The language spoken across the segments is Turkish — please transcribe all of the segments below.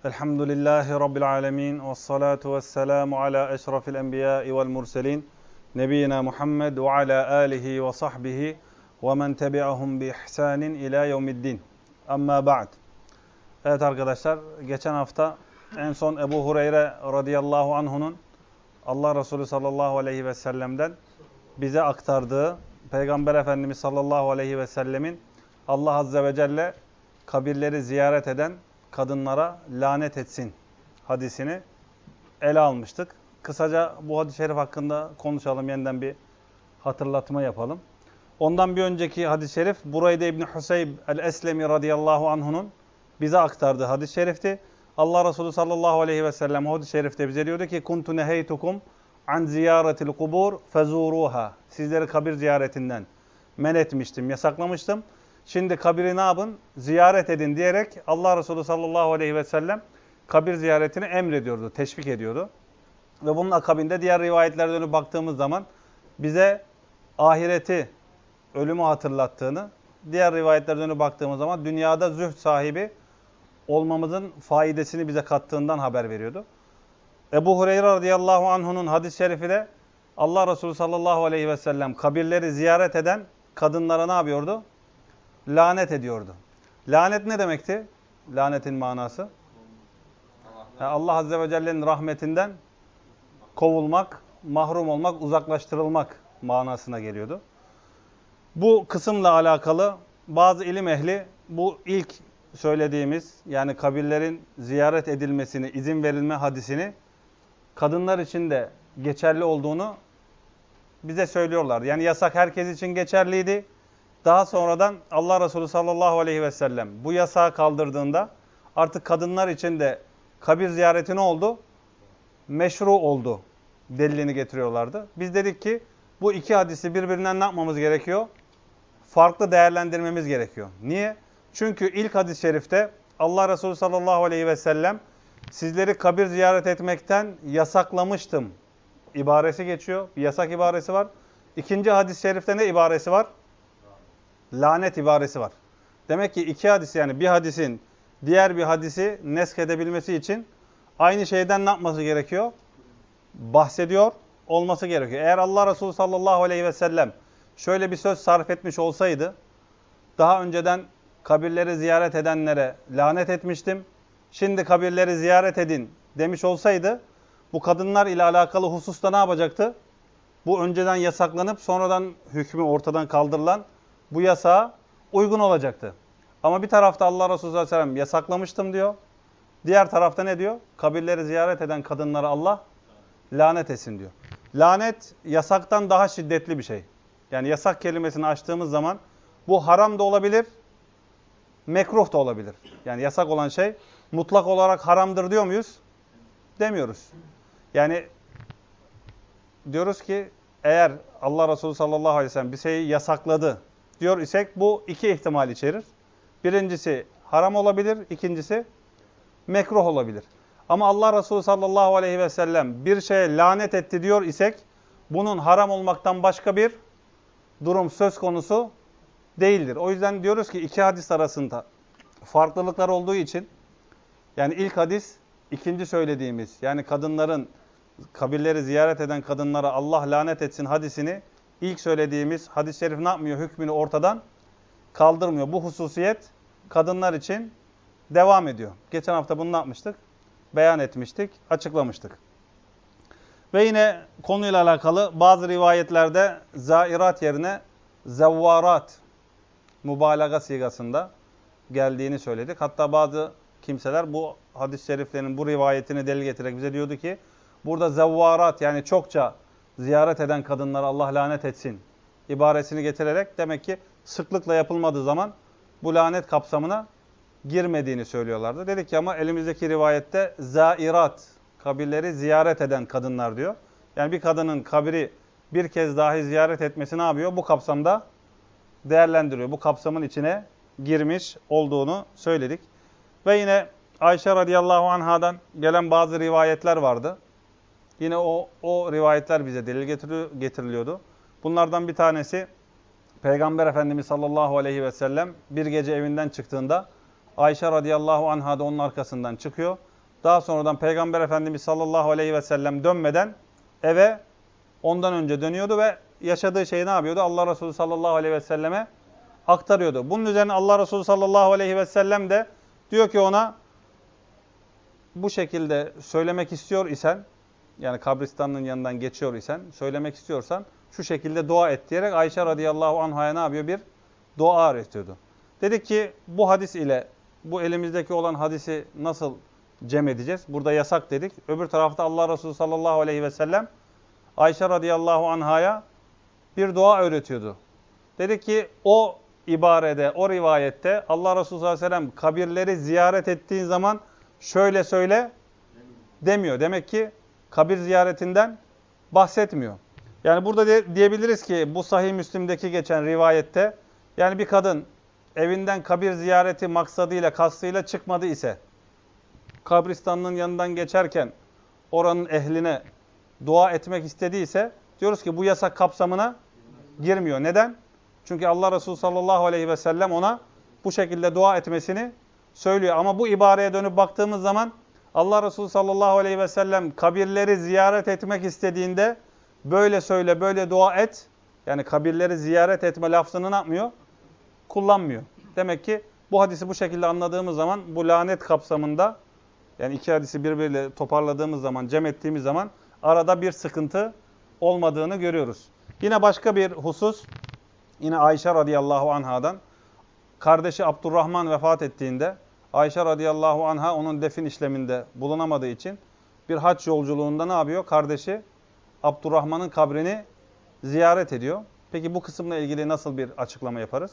Elhamdülillahi Rabbil alemin. Vessalatu vesselamu ala eşrafil enbiyai vel murselin. Nebiyyina Muhammed ve ala alihi ve sahbihi ve men tebi'ahum bi ihsanin ila yevmiddin. Amma ba'd. Evet arkadaşlar, geçen hafta en son Ebu Hureyre radıyallahu anhu'nun Allah Resulü sallallahu aleyhi ve sellem'den bize aktardığı, Peygamber Efendimiz sallallahu aleyhi ve sellemin Allah azze ve celle kabirleri ziyaret eden kadınlara lanet etsin hadisini ele almıştık. Kısaca bu hadis-i şerif hakkında konuşalım, yeniden bir hatırlatma yapalım. Ondan bir önceki hadis-i şerif Bureyde İbni Huseyb el-Eslemi radıyallahu anhu'nun bize aktardığı hadis-i şerifti. Allah Resulü sallallahu aleyhi ve sellem hadis-i şerifte bize diyordu ki kuntu neheytukum an ziyaretil kubur fezuruha. Sizleri kabir ziyaretinden men etmiştim, yasaklamıştım. Şimdi kabiri ne yapın? Ziyaret edin diyerek Allah Resulü sallallahu aleyhi ve sellem kabir ziyaretini emrediyordu, teşvik ediyordu. Ve bunun akabinde diğer rivayetlere dönüp baktığımız zaman bize ahireti, ölümü hatırlattığını, diğer rivayetlere dönüp baktığımız zaman dünyada zühd sahibi olmamızın faidesini bize kattığından haber veriyordu. Ebu Hureyre radıyallahu anhu'nun hadis-i şerifi de Allah Resulü sallallahu aleyhi ve sellem kabirleri ziyaret eden kadınlara ne yapıyordu? Lanet ediyordu. Lanet ne demekti? Lanetin manası? Yani Allah azze ve celle'nin rahmetinden kovulmak, mahrum olmak, uzaklaştırılmak manasına geliyordu. Bu kısımla alakalı bazı ilim ehli bu ilk söylediğimiz, yani kabirlerin ziyaret edilmesini, izin verilme hadisini kadınlar için de geçerli olduğunu bize söylüyorlar. Yani yasak herkes için geçerliydi. Daha sonradan Allah Resulü sallallahu aleyhi ve sellem bu yasağı kaldırdığında artık kadınlar için de kabir ziyareti ne oldu? Meşru oldu delilini getiriyorlardı. Biz dedik ki bu iki hadisi birbirinden ne yapmamız gerekiyor? Farklı değerlendirmemiz gerekiyor. Niye? Çünkü ilk hadis-i şerifte Allah Resulü sallallahu aleyhi ve sellem sizleri kabir ziyaret etmekten yasaklamıştım ibaresi geçiyor. Bir yasak ibaresi var. İkinci hadis-i şerifte ne ibaresi var? Lanet ibaresi var. Demek ki iki hadis, yani bir hadisin diğer bir hadisi nesk edebilmesi için aynı şeyden ne yapması gerekiyor? Bahsediyor olması gerekiyor. Eğer Allah Resulü sallallahu aleyhi ve sellem şöyle bir söz sarf etmiş olsaydı, daha önceden kabirleri ziyaret edenlere lanet etmiştim, şimdi kabirleri ziyaret edin demiş olsaydı, bu kadınlar ile alakalı hususta ne yapacaktı? Bu önceden yasaklanıp sonradan hükmü ortadan kaldırılan bu yasağa uygun olacaktı. Ama bir tarafta Allah Resulü sallallahu aleyhi ve sellem yasaklamıştım diyor. Diğer tarafta ne diyor? Kabirleri ziyaret eden kadınlara Allah lanet etsin diyor. Lanet yasaktan daha şiddetli bir şey. Yani yasak kelimesini açtığımız zaman bu haram da olabilir, mekruh da olabilir. Yani yasak olan şey mutlak olarak haramdır diyor muyuz? Demiyoruz. Yani diyoruz ki eğer Allah Resulü sallallahu aleyhi ve sellem bir şeyi yasakladı diyor isek bu iki ihtimal içerir. Birincisi haram olabilir, ikincisi mekruh olabilir. Ama Allah Resulü sallallahu aleyhi ve sellem bir şeye lanet etti diyor isek bunun haram olmaktan başka bir durum söz konusu değildir. O yüzden diyoruz ki iki hadis arasında farklılıklar olduğu için, yani ilk hadis ikinci söylediğimiz, yani kadınların kabirleri ziyaret eden kadınlara Allah lanet etsin hadisini ilk söylediğimiz hadis-i şerif ne yapmıyor? Hükmünü ortadan kaldırmıyor. Bu hususiyet kadınlar için devam ediyor. Geçen hafta bunu ne yapmıştık? Beyan etmiştik, açıklamıştık. Ve yine konuyla alakalı bazı rivayetlerde zairat yerine zevvarat mübalağa sigasında geldiğini söyledik. Hatta bazı kimseler bu hadis-i şeriflerin bu rivayetini delil getirerek bize diyordu ki burada zevvarat, yani çokça ziyaret eden kadınlara Allah lanet etsin ibaresini getirerek demek ki sıklıkla yapılmadığı zaman bu lanet kapsamına girmediğini söylüyorlardı. Dedik ki ama elimizdeki rivayette zairat, kabirleri ziyaret eden kadınlar diyor. Yani bir kadının kabri bir kez dahi ziyaret etmesi ne yapıyor? Bu kapsamda değerlendiriyor. Bu kapsamın içine girmiş olduğunu söyledik. Ve yine Ayşe radıyallahu anhadan gelen bazı rivayetler vardı. Yine o rivayetler bize delil getiriliyordu. Bunlardan bir tanesi Peygamber Efendimiz sallallahu aleyhi ve sellem bir gece evinden çıktığında Ayşe radıyallahu anha da onun arkasından çıkıyor. daha sonradan Peygamber Efendimiz sallallahu aleyhi ve sellem dönmeden eve ondan önce dönüyordu ve yaşadığı şeyi ne yapıyordu? Allah Resulü sallallahu aleyhi ve selleme aktarıyordu. Bunun üzerine Allah Resulü sallallahu aleyhi ve sellem de diyor ki ona, bu şekilde söylemek istiyor isen, yani kabristanlığın yanından geçiyor isen, söylemek istiyorsan şu şekilde dua et diyerek Ayşe radıyallahu anh'a ne yapıyor? Bir dua öğretiyordu. Dedik ki bu hadis ile bu elimizdeki olan hadisi nasıl cem edeceğiz? Burada yasak dedik. Öbür tarafta Allah Resulü sallallahu aleyhi ve sellem Ayşe radıyallahu anh'a bir dua öğretiyordu. Dedik ki o ibarede, o rivayette Allah Resulü sallallahu aleyhi ve sellem kabirleri ziyaret ettiğin zaman şöyle söyle demiyor. Demek ki kabir ziyaretinden bahsetmiyor. Yani burada diyebiliriz ki bu Sahih Müslim'deki geçen rivayette, yani bir kadın evinden kabir ziyareti maksadıyla, kastıyla çıkmadı ise, kabristanlığın yanından geçerken oranın ehline dua etmek istediyse, diyoruz ki bu yasak kapsamına girmiyor. Neden? Çünkü Allah Resulü sallallahu aleyhi ve sellem ona bu şekilde dua etmesini söylüyor. Ama bu ibareye dönüp baktığımız zaman Allah Resulü sallallahu aleyhi ve sellem kabirleri ziyaret etmek istediğinde böyle söyle, böyle dua et. Yani kabirleri ziyaret etme lafzını ne yapmıyor? Kullanmıyor. Demek ki bu hadisi bu şekilde anladığımız zaman bu lanet kapsamında, yani iki hadisi birbiriyle toparladığımız zaman, cem ettiğimiz zaman arada bir sıkıntı olmadığını görüyoruz. Yine başka bir husus, yine Ayşe radıyallahu anhadan, kardeşi Abdurrahman vefat ettiğinde Ayşe radıyallahu anha onun defin işleminde bulunamadığı için bir hac yolculuğunda ne yapıyor? Kardeşi Abdurrahman'ın kabrini ziyaret ediyor. Peki bu kısımla ilgili nasıl bir açıklama yaparız?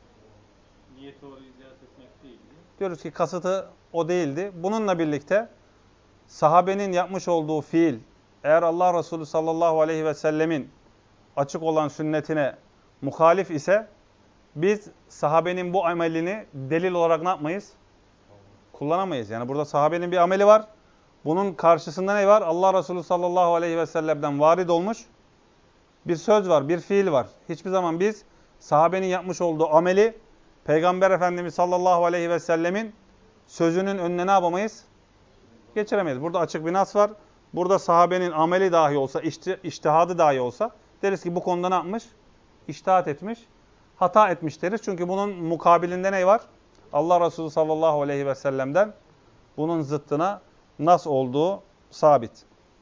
Niyeti orayı ziyaret etmek değildi. Diyoruz ki kasıtı o değildi. Bununla birlikte sahabenin yapmış olduğu fiil, eğer Allah Resulü sallallahu aleyhi ve sellemin açık olan sünnetine muhalif ise, biz sahabenin bu amelini delil olarak ne yapmayız? Kullanamayız. Yani burada sahabenin bir ameli var. Bunun karşısında ne var? Allah Resulü sallallahu aleyhi ve sellem'den varid olmuş bir söz var, bir fiil var. Hiçbir zaman biz sahabenin yapmış olduğu ameli Peygamber Efendimiz sallallahu aleyhi ve sellemin sözünün önüne ne yapamayız? Geçiremeyiz. Burada açık bir nas var. Burada sahabenin ameli dahi olsa, içtihadı dahi olsa deriz ki bu konuda ne yapmış? İçtihat etmiş, hata etmiş deriz. Çünkü bunun mukabilinde ne var? Allah Resulü sallallahu aleyhi ve sellem'den bunun zıttına nas olduğu sabit.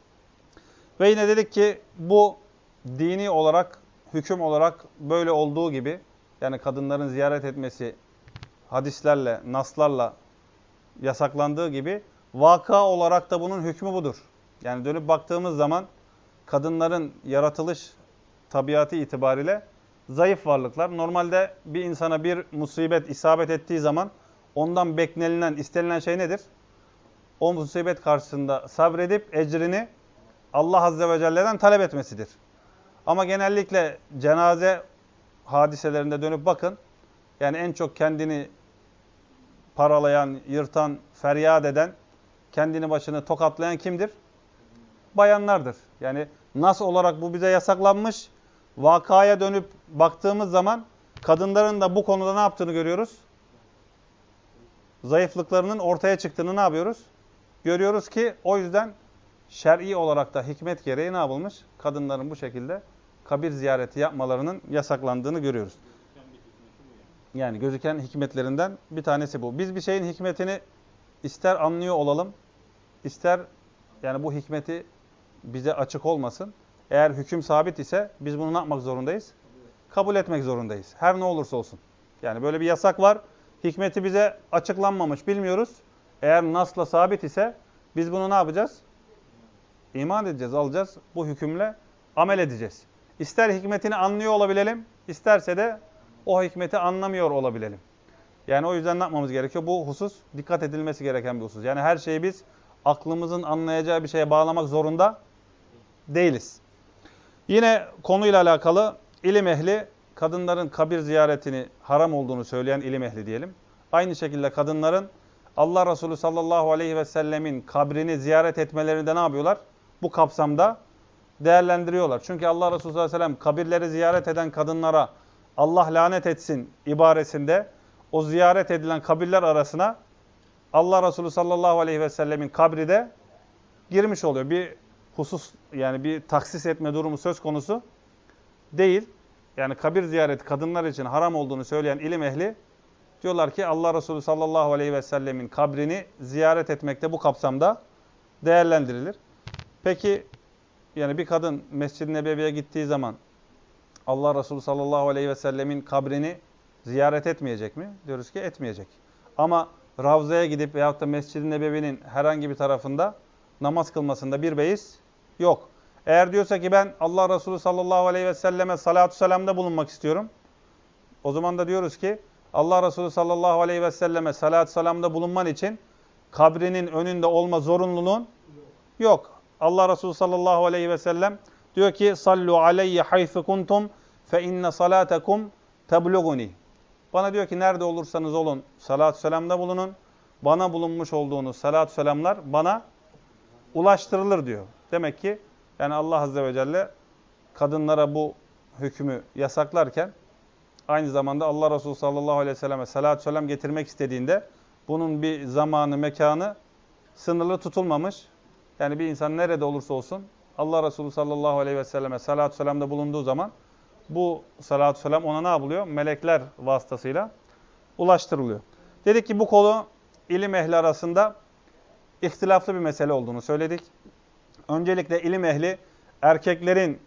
Ve yine dedik ki bu dini olarak, hüküm olarak böyle olduğu gibi, yani kadınların ziyaret etmesi hadislerle, naslarla yasaklandığı gibi, vaka olarak da bunun hükmü budur. Yani dönüp baktığımız zaman kadınların yaratılış tabiatı itibariyle zayıf varlıklar. Normalde bir insana bir musibet isabet ettiği zaman ondan beklenilen, istenilen şey nedir? O musibet karşısında sabredip ecrini Allah Azze ve Celle'den talep etmesidir. Ama genellikle cenaze hadiselerinde dönüp bakın, yani en çok kendini paralayan, yırtan, feryat eden, kendini başını tokatlayan kimdir? Bayanlardır. Yani nas olarak bu bize yasaklanmış. Vakaya dönüp baktığımız zaman kadınların da bu konuda ne yaptığını görüyoruz? Zayıflıklarının ortaya çıktığını ne yapıyoruz? Görüyoruz ki o yüzden şer'i olarak da hikmet gereği ne yapılmış? Kadınların bu şekilde kabir ziyareti yapmalarının yasaklandığını görüyoruz. Yani gözüken hikmetlerinden bir tanesi bu. Biz bir şeyin hikmetini ister anlıyor olalım, ister yani bu hikmeti bize açık olmasın. Eğer hüküm sabit ise biz bunu ne yapmak zorundayız? Kabul etmek zorundayız. Her ne olursa olsun. Yani böyle bir yasak var. Hikmeti bize açıklanmamış, bilmiyoruz. Eğer nasla sabit ise biz bunu ne yapacağız? İman edeceğiz, alacağız. Bu hükümle amel edeceğiz. İster hikmetini anlıyor olabilelim, isterse de o hikmeti anlamıyor olabilelim. Yani o yüzden ne yapmamız gerekiyor? Bu husus dikkat edilmesi gereken bir husus. Yani her şeyi biz aklımızın anlayacağı bir şeye bağlamak zorunda değiliz. Yine konuyla alakalı ilim ehli, kadınların kabir ziyaretini haram olduğunu söyleyen ilim ehli diyelim. Aynı şekilde kadınların Allah Resulü sallallahu aleyhi ve sellemin kabrini ziyaret etmelerini de ne yapıyorlar? Bu kapsamda değerlendiriyorlar. Çünkü Allah Resulü sallallahu aleyhi ve sellem kabirleri ziyaret eden kadınlara Allah lanet etsin ibaresinde o ziyaret edilen kabirler arasına Allah Resulü sallallahu aleyhi ve sellemin kabri de girmiş oluyor. Bir husus, yani bir taksis etme durumu söz konusu değil. Yani kabir ziyareti kadınlar için haram olduğunu söyleyen ilim ehli diyorlar ki Allah Resulü sallallahu aleyhi ve sellemin kabrini ziyaret etmekte bu kapsamda değerlendirilir. Peki yani bir kadın Mescid-i Nebevi'ye gittiği zaman Allah Resulü sallallahu aleyhi ve sellemin kabrini ziyaret etmeyecek mi? Diyoruz ki etmeyecek. Ama Ravza'ya gidip veyahut da Mescid-i Nebevi'nin herhangi bir tarafında namaz kılmasında bir beis yok. Eğer diyorsa ki ben Allah Resulü sallallahu aleyhi ve selleme salatu selamda bulunmak istiyorum. O zaman da diyoruz ki Allah Resulü sallallahu aleyhi ve selleme salatu selamda bulunman için kabrinin önünde olma zorunluluğun yok. Allah Resulü sallallahu aleyhi ve sellem diyor ki sallu aleyye haythu kuntum fe inne salatekum tebluguni. Bana diyor ki nerede olursanız olun salatü selamda bulunun. Bana bulunmuş olduğunuz salatü selamlar bana ulaştırılır diyor. Demek ki yani Allah Azze ve Celle kadınlara bu hükmü yasaklarken aynı zamanda Allah Resulü sallallahu aleyhi ve selleme salatü selam getirmek istediğinde bunun bir zamanı, mekanı sınırlı tutulmamış. Yani bir insan nerede olursa olsun Allah Resulü sallallahu aleyhi ve selleme salatü selamda bulunduğu zaman bu salatü selam ona ne yapılıyor? Melekler vasıtasıyla ulaştırılıyor. Dedik ki bu konu ilim ehli arasında ihtilaflı bir mesele olduğunu söyledik. Öncelikle ilim ehli erkeklerin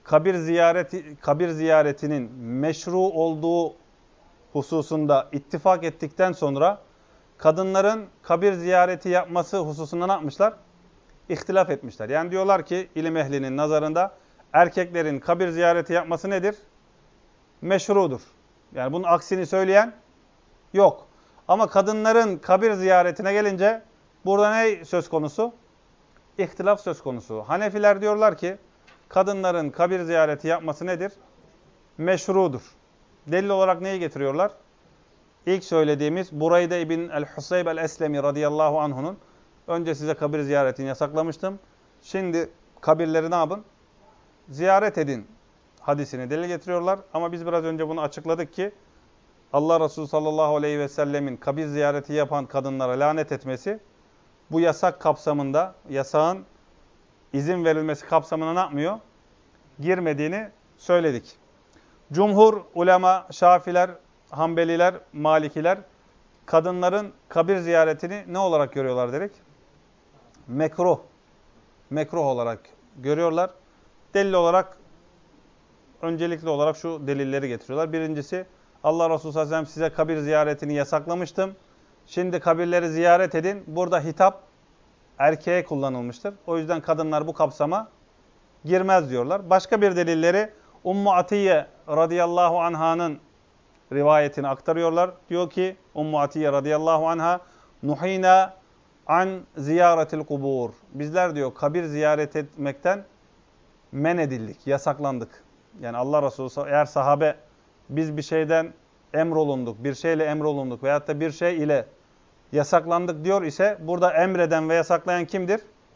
kabir ziyaretinin meşru olduğu hususunda ittifak ettikten sonra kadınların kabir ziyareti yapması hususunda ne yapmışlar? İhtilaf etmişler. Yani diyorlar ki ilim ehlinin nazarında erkeklerin kabir ziyareti yapması nedir? Meşrudur. Yani bunun aksini söyleyen yok. Ama kadınların kabir ziyaretine gelince burada ne söz konusu? İhtilaf söz konusu. Hanefiler diyorlar ki kadınların kabir ziyareti yapması nedir? Meşrudur. Delil olarak neyi getiriyorlar? İlk söylediğimiz Bureyde ibn el-Husayb el-Eslemi radıyallahu anh'unun önce size kabir ziyaretini yasaklamıştım. Şimdi kabirleri ne yapın? Ziyaret edin hadisini delil getiriyorlar. Ama biz biraz önce bunu açıkladık ki Allah Resulü sallallahu aleyhi ve sellemin kabir ziyareti yapan kadınlara lanet etmesi bu yasak kapsamında, yasağın izin verilmesi kapsamına ne yapmıyor? Girmediğini söyledik. Cumhur, ulema, Şafiler, Hanbeliler, Malikiler kadınların kabir ziyaretini ne olarak görüyorlar dedik? Mekruh. Mekruh olarak görüyorlar. Delil olarak, öncelikli olarak şu delilleri getiriyorlar. Birincisi, Allah Resulü sallallahu aleyhi ve sellem size kabir ziyaretini yasaklamıştım. Şimdi kabirleri ziyaret edin. Burada hitap erkeğe kullanılmıştır. O yüzden kadınlar bu kapsama girmez diyorlar. Başka bir delilleri Ummu Atiye radıyallahu anh'ın rivayetini aktarıyorlar. Diyor ki Ummu Atiye radıyallahu anha nuhina an ziyaretil kubur. Bizler diyor kabir ziyaret etmekten men edildik, yasaklandık. Yani Allah Resulü eğer sahabe biz bir şeyden emrolunduk, bir şeyle emrolunduk veyahut da bir şey ile yasaklandık diyor ise burada emreden ve yasaklayan kimdir?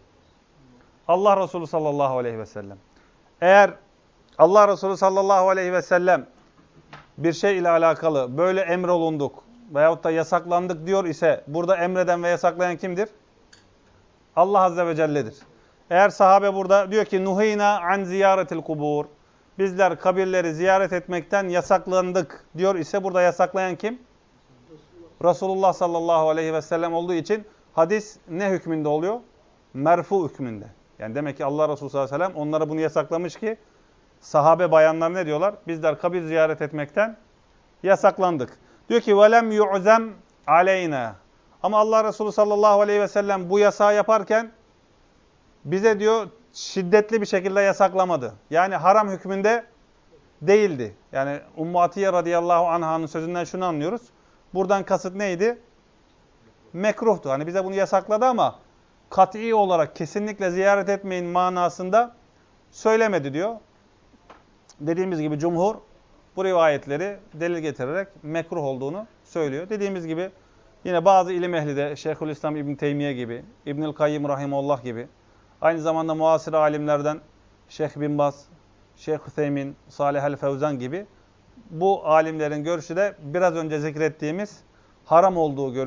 Allah Resulü sallallahu aleyhi ve sellem. Eğer Allah Resulü sallallahu aleyhi ve sellem bir şey ile alakalı böyle emrolunduk veyahut da yasaklandık diyor ise burada emreden ve yasaklayan kimdir? Allah Azze ve Celle'dir. Eğer sahabe burada diyor ki nuhina an ziyaretil kubur. Bizler kabirleri ziyaret etmekten yasaklandık diyor ise burada yasaklayan kim? Resulullah sallallahu aleyhi ve sellem olduğu için hadis ne hükmünde oluyor? Merfu hükmünde. Yani demek ki Allah Resulü sallallahu aleyhi ve sellem onlara bunu yasaklamış ki sahabe bayanlar ne diyorlar? Bizler kabir ziyaret etmekten yasaklandık. Diyor ki velem yu'zem aleyna. Ama Allah Resulü sallallahu aleyhi ve sellem bu yasağı yaparken bize diyor şiddetli bir şekilde yasaklamadı. Yani haram hükmünde değildi. Yani Ummu Atiye radıyallahu anh'ın sözünden şunu anlıyoruz. Buradan kasıt neydi? Mekruhtu. Hani bize bunu yasakladı ama kat'i olarak kesinlikle ziyaret etmeyin manasında söylemedi diyor. Dediğimiz gibi cumhur bu rivayetleri delil getirerek mekruh olduğunu söylüyor. Dediğimiz gibi yine bazı ilim ehli de Şeyhülislam İbn Teymiye gibi, İbnül Kayyim rahimehullah gibi, aynı zamanda muasir alimlerden Şeyh Bin Baz, Şeyh Hüseymin, Salih el-Fevzan gibi bu alimlerin görüşü de biraz önce zikrettiğimiz haram olduğu görüşü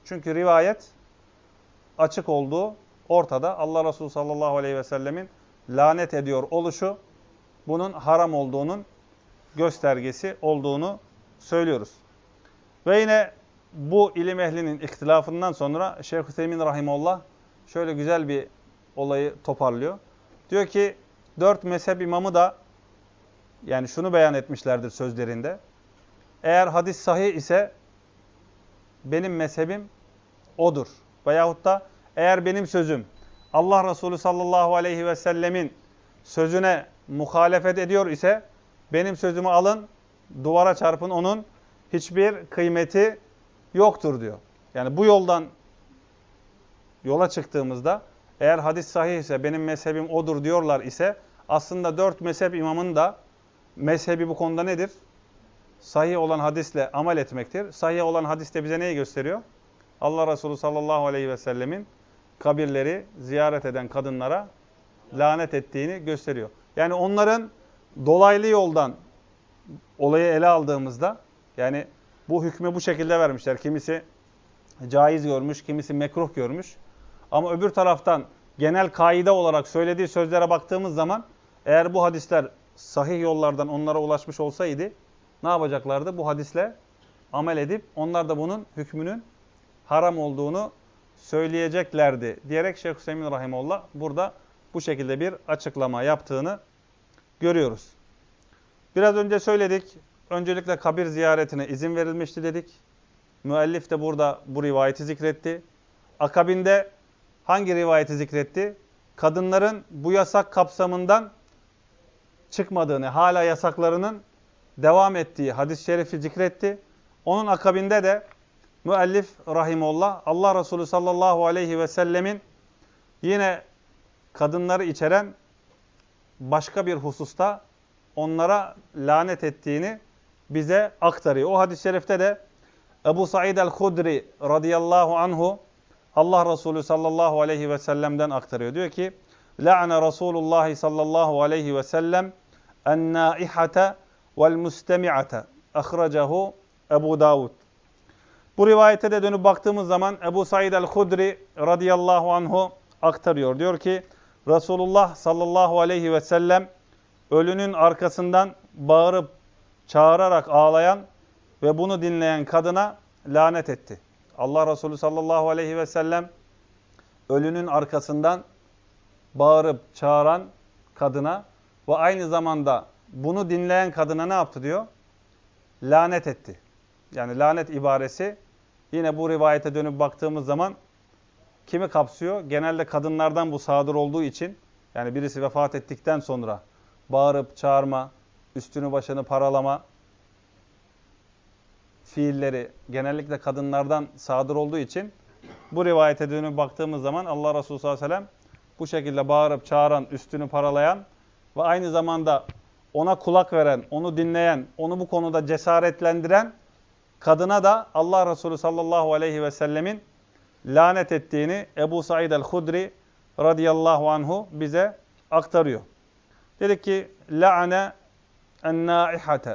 Çünkü rivayet açık olduğu ortada. Allah Resulü sallallahu aleyhi ve sellemin lanet ediyor oluşu bunun haram olduğunun göstergesi olduğunu söylüyoruz. Ve yine bu ilim ehlinin ihtilafından sonra Şeyhüsemin Rahimullah şöyle güzel bir olayı toparlıyor. Diyor ki 4 mezhep imamı da yani şunu beyan etmişlerdir sözlerinde. Eğer hadis sahih ise benim mezhebim odur. Veyahut da eğer benim sözüm Allah Resulü sallallahu aleyhi ve sellemin sözüne muhalefet ediyor ise benim sözümü alın, duvara çarpın, onun hiçbir kıymeti yoktur diyor. Yani bu yoldan yola çıktığımızda eğer hadis sahih ise benim mezhebim odur diyorlar ise aslında 4 mezhep imamın da mezhebi bu konuda nedir? Sahih olan hadisle amel etmektir. Sahih olan hadis de bize neyi gösteriyor? Allah Resulü sallallahu aleyhi ve sellemin kabirleri ziyaret eden kadınlara lanet ettiğini gösteriyor. Yani onların dolaylı yoldan olayı ele aldığımızda yani bu hükmü bu şekilde vermişler. Kimisi caiz görmüş, kimisi mekruh görmüş. Ama öbür taraftan genel kaide olarak söylediği sözlere baktığımız zaman eğer bu hadisler sahih yollardan onlara ulaşmış olsaydı ne yapacaklardı? Bu hadisle amel edip onlar da bunun hükmünün haram olduğunu söyleyeceklerdi diyerek Şeyhüsemin Rahimullah burada bu şekilde bir açıklama yaptığını görüyoruz. Biraz önce söyledik. Öncelikle kabir ziyaretine izin verilmişti dedik. Müellif de burada bu rivayeti zikretti. Akabinde hangi rivayeti zikretti? Kadınların bu yasak kapsamından çıkmadığını, hala yasaklarının devam ettiği hadis-i şerifi zikretti. Onun akabinde de müellif rahimullah Allah Resulü sallallahu aleyhi ve sellemin yine kadınları içeren başka bir hususta onlara lanet ettiğini bize aktarıyor. O hadis-i şerifte de Ebu Said el-Hudri radıyallahu anhu Allah Resulü sallallahu aleyhi ve sellem'den aktarıyor. Diyor ki La'ne Resulullah sallallahu aleyhi ve sellem en-nâihate vel-mustemi'ate ahracahu Ebu Davud. Bu rivayete de dönüp baktığımız zaman Ebu Said el-Hudri radıyallahu anhu aktarıyor. Diyor ki Resulullah sallallahu aleyhi ve sellem ölünün arkasından bağırıp çağırarak ağlayan ve bunu dinleyen kadına lanet etti. Allah Resulü sallallahu aleyhi ve sellem ölünün arkasından bağırıp çağıran kadına ve aynı zamanda bunu dinleyen kadına ne yaptı diyor? Lanet etti. Yani lanet ibaresi yine bu rivayete dönüp baktığımız zaman kimi kapsıyor? Genelde kadınlardan bu sadır olduğu için yani birisi vefat ettikten sonra bağırıp çağırma, üstünü başını paralama fiilleri genellikle kadınlardan sadır olduğu için bu rivayete dönüp baktığımız zaman Allah Resulü sallallahu aleyhi ve sellem bu şekilde bağırıp çağıran, üstünü paralayan ve aynı zamanda ona kulak veren, onu dinleyen, onu bu konuda cesaretlendiren kadına da Allah Resulü sallallahu aleyhi ve sellemin lanet ettiğini Ebu Said el-Hudri radıyallahu anhu bize aktarıyor. Dedik ki la'ane en-nâihate.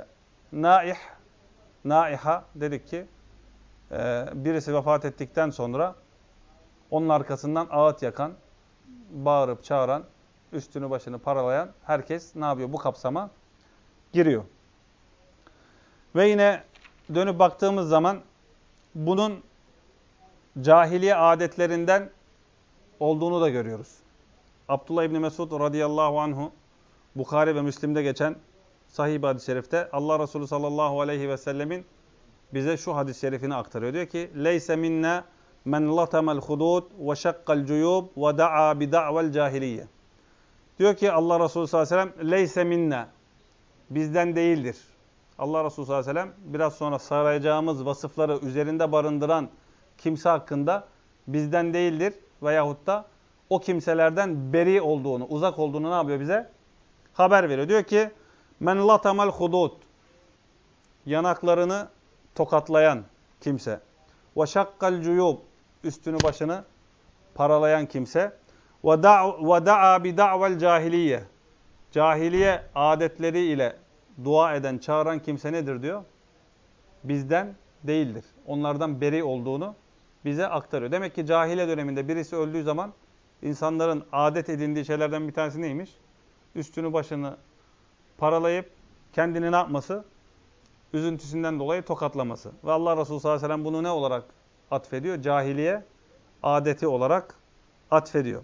Naiha dedik ki birisi vefat ettikten sonra onun arkasından ağıt yakan, bağırıp çağıran, üstünü başını paralayan herkes ne yapıyor? Bu kapsama giriyor. Ve yine dönüp baktığımız zaman bunun cahiliye adetlerinden olduğunu da görüyoruz. Abdullah İbni Mesud radıyallahu anhu Bukhari ve Müslim'de geçen sahih bir hadis-i şerifte Allah Resulü sallallahu aleyhi ve sellemin bize şu hadis-i şerifini aktarıyor. Diyor ki leyse minna men latamel hudud ve şakkal cuyub ve da'a bi da'vel cahiliye. Diyor ki Allah Resulü sallallahu aleyhi ve sellem leyse minna bizden değildir. Allah Resulü sallallahu aleyhi ve sellem biraz sonra sayacağımız vasıfları üzerinde barındıran kimse hakkında bizden değildir veyahut da o kimselerden beri olduğunu, uzak olduğunu ne yapıyor bize? Haber veriyor. Diyor ki men latamel hudud yanaklarını tokatlayan kimse ve şakkal cuyub üstünü başını paralayan kimse ve da'a bi da'vel cahiliye cahiliye adetleri ile dua eden, çağıran kimse nedir diyor? Bizden değildir. Onlardan beri olduğunu bize aktarıyor. Demek ki cahiliye döneminde birisi öldüğü zaman insanların adet edindiği şeylerden bir tanesi neymiş? Üstünü başını paralayıp kendini ne yapması? Üzüntüsünden dolayı tokatlaması. Ve Allah Resulü sallallahu aleyhi ve sellem bunu ne olarak atfediyor? Cahiliye adeti olarak atfediyor.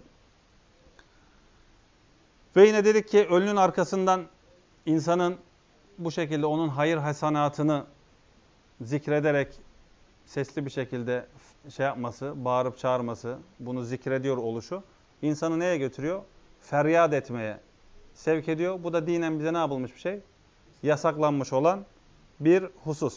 Ve yine dedik ki ölünün arkasından insanın bu şekilde onun hayır hasenatını zikrederek sesli bir şekilde şey yapması, bağırıp çağırması, bunu zikrediyor oluşu insanı neye götürüyor? Feryat etmeye sevk ediyor. Bu da dinen bize ne yapılmış bir şey? Yasaklanmış olan bir husus.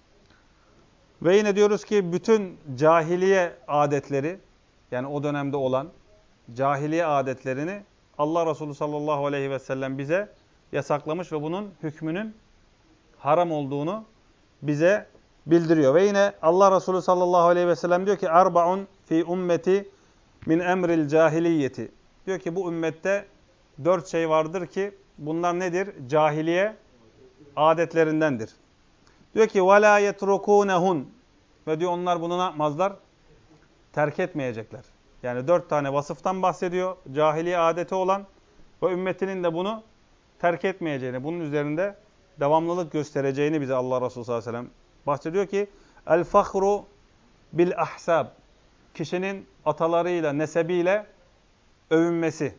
Ve yine diyoruz ki bütün cahiliye adetleri, yani o dönemde olan cahiliye adetlerini Allah Resulü sallallahu aleyhi ve sellem bize yasaklamış ve bunun hükmünün haram olduğunu bize bildiriyor. Ve yine Allah Resulü sallallahu aleyhi ve sellem diyor ki Arba'un fi ümmeti min emril cahiliyeti. Diyor ki bu ümmette 4 şey vardır ki bunlar nedir? Cahiliye adetlerindendir. Diyor ki وَلَا يَتْرُكُونَهُنْ ve diyor onlar bunu ne yapmazlar? Terk etmeyecekler. Yani 4 tane vasıftan bahsediyor. Cahiliye adeti olan ve ümmetinin de bunu terk etmeyeceğini, bunun üzerinde devamlılık göstereceğini bize Allah Resulü sallallahu aleyhi ve sellem bahsediyor ki el-fahru bil-ahsab. Kişinin atalarıyla, nesebiyle övünmesi.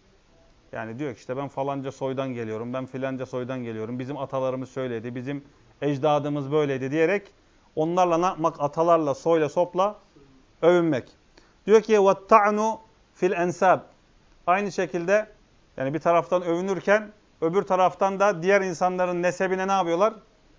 Yani diyor ki işte ben falanca soydan geliyorum, ben filanca soydan geliyorum, bizim atalarımız şöyleydi, bizim ecdadımız böyleydi diyerek onlarla ne yapmak? Atalarla, soyla, sopla övünmek. Diyor ki وَالتَّعْنُ fil ensab. Aynı şekilde yani bir taraftan övünürken öbür taraftan da diğer insanların nesebine ne yapıyorlar?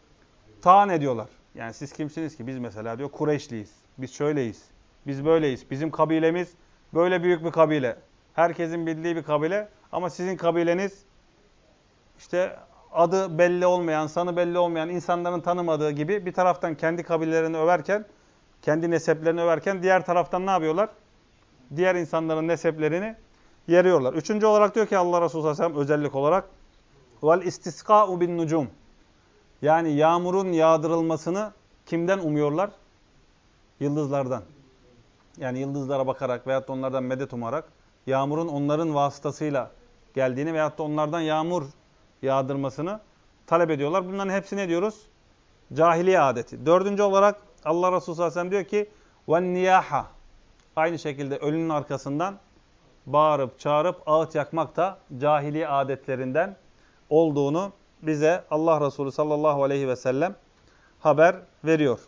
Taan ediyorlar. Yani siz kimsiniz ki? Biz mesela diyor Kureyşliyiz. Biz şöyleyiz. Biz böyleyiz. Bizim kabilemiz böyle büyük bir kabile. Herkesin bildiği bir kabile. Ama sizin kabileniz işte adı belli olmayan, sanı belli olmayan, insanların tanımadığı gibi bir taraftan kendi kabilelerini överken, kendi neseplerini överken diğer taraftan ne yapıyorlar? Diğer insanların neseplerini yeriyorlar. Üçüncü olarak diyor ki Allah Resulü sallallahu aleyhi ve sellem özellik olarak vel istiska'u bin nucum. Yani yağmurun yağdırılmasını kimden umuyorlar? Yıldızlardan. Yani yıldızlara bakarak veyahut da onlardan medet umarak yağmurun onların vasıtasıyla geldiğini veyahut da onlardan yağmur yağdırmasını talep ediyorlar. Bunların hepsi ne diyoruz? Cahiliye adeti. Dördüncü olarak Allah Resulü sallallahu aleyhi ve sellem diyor ki وَالنِّيَاحَ. Aynı şekilde ölünün arkasından bağırıp çağırıp ağıt yakmak da cahiliye adetlerinden olduğunu bize Allah Resulü sallallahu aleyhi ve sellem haber veriyor.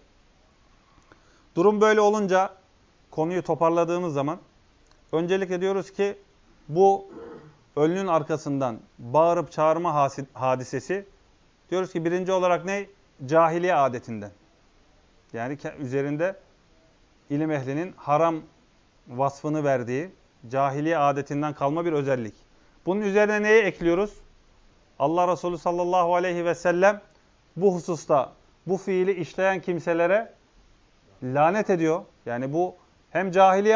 Durum böyle olunca konuyu toparladığımız zaman öncelikle diyoruz ki bu ölünün arkasından bağırıp çağırma hadisesi diyoruz ki birinci olarak ne? Cahiliye adetinden. Yani üzerinde ilim ehlinin haram vasfını verdiği cahiliye adetinden kalma bir özellik. Bunun üzerine neyi ekliyoruz? Allah Resulü sallallahu aleyhi ve sellem bu hususta bu fiili işleyen kimselere lanet ediyor. Yani bu hem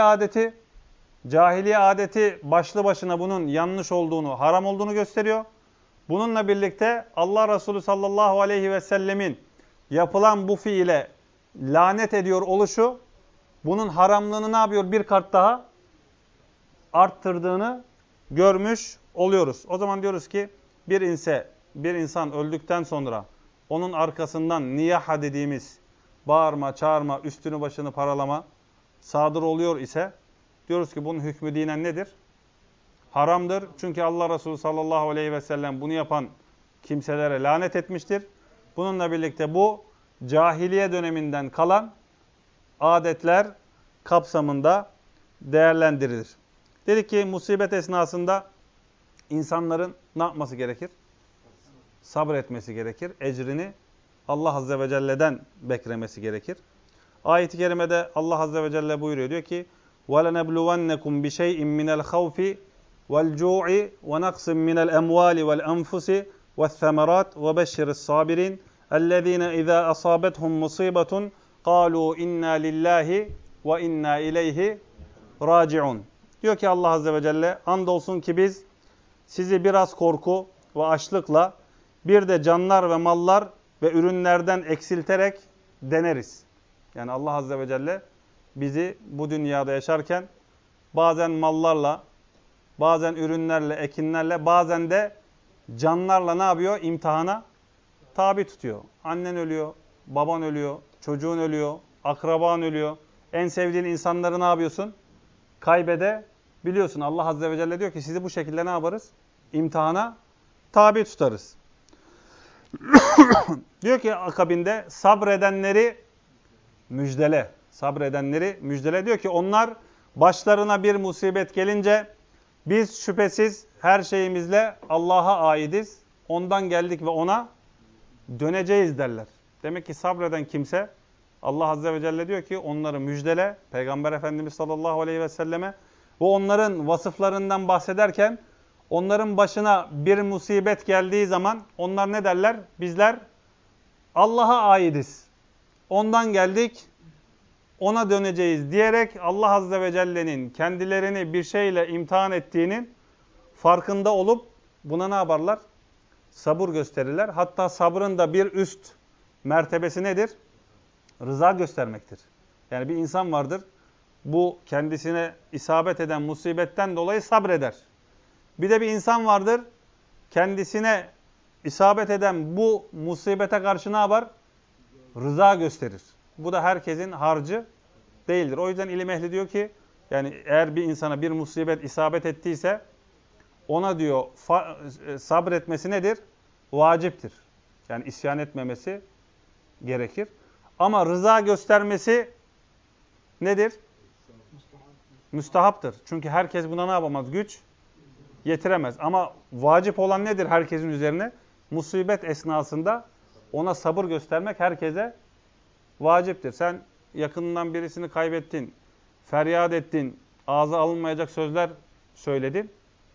cahiliye adeti başlı başına bunun yanlış olduğunu, haram olduğunu gösteriyor. Bununla birlikte Allah Resulü sallallahu aleyhi ve sellemin yapılan bu fiile lanet ediyor oluşu bunun haramlığını ne yapıyor? Bir kat daha arttırdığını görmüş oluyoruz. O zaman diyoruz ki bir insan öldükten sonra onun arkasından niyaha dediğimiz bağırma, çağırma, üstünü başını paralama sadır oluyor ise diyoruz ki bunun hükmü dinen nedir? Haramdır. Çünkü Allah Resulü sallallahu aleyhi ve sellem bunu yapan kimselere lanet etmiştir. Bununla birlikte bu cahiliye döneminden kalan adetler kapsamında değerlendirilir. Dedik ki musibet esnasında insanların ne yapması gerekir? Sabretmesi gerekir. Ecrini Allah Azze ve Celle'den beklemesi gerekir. Ayet-i kerimede Allah Azze ve Celle buyuruyor. Diyor ki وَلَنَبْلُوَنَّكُمْ بِشَيْءٍ مِّنَ الْخَوْفِ وَالْجُوعِ وَنَقْصٍ مِّنَ الْأَمْوَالِ وَالْأَنْفُسِ وَالثَّمَرَاتِ وَبَشِّرِ الصَّابِرِينَ الَّذ۪ينَ إِذَا أَصَابَتْهُمْ مُصِيبَةٌ قَالُوا اِنَّا لِلّٰهِ وَاِنَّا اِلَيْهِ رَاجِعُونَ. Diyor ki Allah Azze ve Celle, andolsun ki biz sizi biraz korku ve açlıkla bir de canlar ve mallar ve ürünlerden eksilterek deneriz. Yani Allah Azze ve Celle bizi bu dünyada yaşarken bazen mallarla, bazen ürünlerle, ekinlerle, bazen de canlarla ne yapıyor? İmtihana tabi tutuyor. Annen ölüyor, baban ölüyor, çocuğun ölüyor, akraban ölüyor. En sevdiğin insanları ne yapıyorsun? Kaybedebiliyorsun. Allah Azze ve Celle diyor ki sizi bu şekilde ne yaparız? İmtihana tabi tutarız. Diyor ki akabinde sabredenleri müjdele. Sabredenleri müjdele. Diyor ki onlar başlarına bir musibet gelince biz şüphesiz her şeyimizle Allah'a aidiz. Ondan geldik ve ona döneceğiz derler. Demek ki sabreden kimse Allah Azze ve Celle diyor ki onları müjdele. Peygamber Efendimiz sallallahu aleyhi ve selleme ve onların vasıflarından bahsederken onların başına bir musibet geldiği zaman onlar ne derler? Bizler Allah'a aidiz. Ondan geldik, ona döneceğiz diyerek Allah Azze ve Celle'nin kendilerini bir şeyle imtihan ettiğinin farkında olup buna ne yaparlar? Sabır gösterirler. Hatta sabrın da bir üst mertebesi nedir? Rıza göstermektir. Yani bir insan vardır, bu kendisine isabet eden musibetten dolayı sabreder. Bir de bir insan vardır, kendisine isabet eden bu musibete karşı ne yapar? Rıza gösterir. Bu da herkesin harcı değildir. O yüzden ilim ehli diyor ki, yani eğer bir insana bir musibet isabet ettiyse, ona diyor sabretmesi nedir? Vaciptir. Yani isyan etmemesi gerekir. Ama rıza göstermesi nedir? Müstahaptır. Çünkü herkes buna ne yapamaz? Güç yetiremez. Ama vacip olan nedir herkesin üzerine? Musibet esnasında ona sabır göstermek herkese vaciptir. Sen yakınından birisini kaybettin, feryat ettin, ağza alınmayacak sözler söyledin.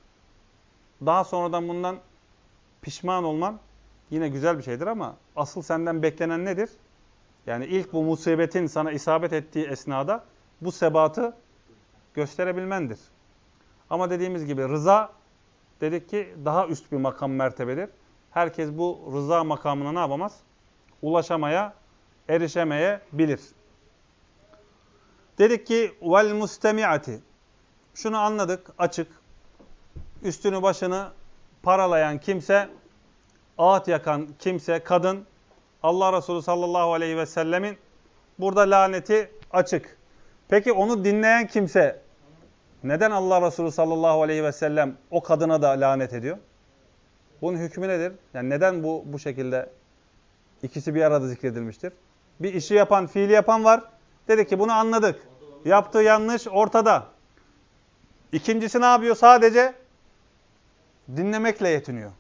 Daha sonradan bundan pişman olman yine güzel bir şeydir ama asıl senden beklenen nedir? Yani ilk bu musibetin sana isabet ettiği esnada bu sebatı gösterebilmendir. Ama dediğimiz gibi rıza dedik ki daha üst bir makam mertebedir. Herkes bu rıza makamına ne yapamaz? Ulaşamaya, erişemeyebilir. Dedik ki vel mustemi'ati. Şunu anladık açık. Üstünü başını paralayan kimse, ağıt yakan kimse, kadın, Allah Resulü sallallahu aleyhi ve sellemin burada laneti açık. Peki onu dinleyen kimse neden Allah Resulü sallallahu aleyhi ve sellem o kadına da lanet ediyor? Bunun hükmü nedir? Yani neden bu şekilde ikisi bir arada zikredilmiştir? Bir işi yapan, fiili yapan var. Dedi ki bunu anladık. Yaptığı yanlış ortada. İkincisi ne yapıyor? Sadece dinlemekle yetiniyor.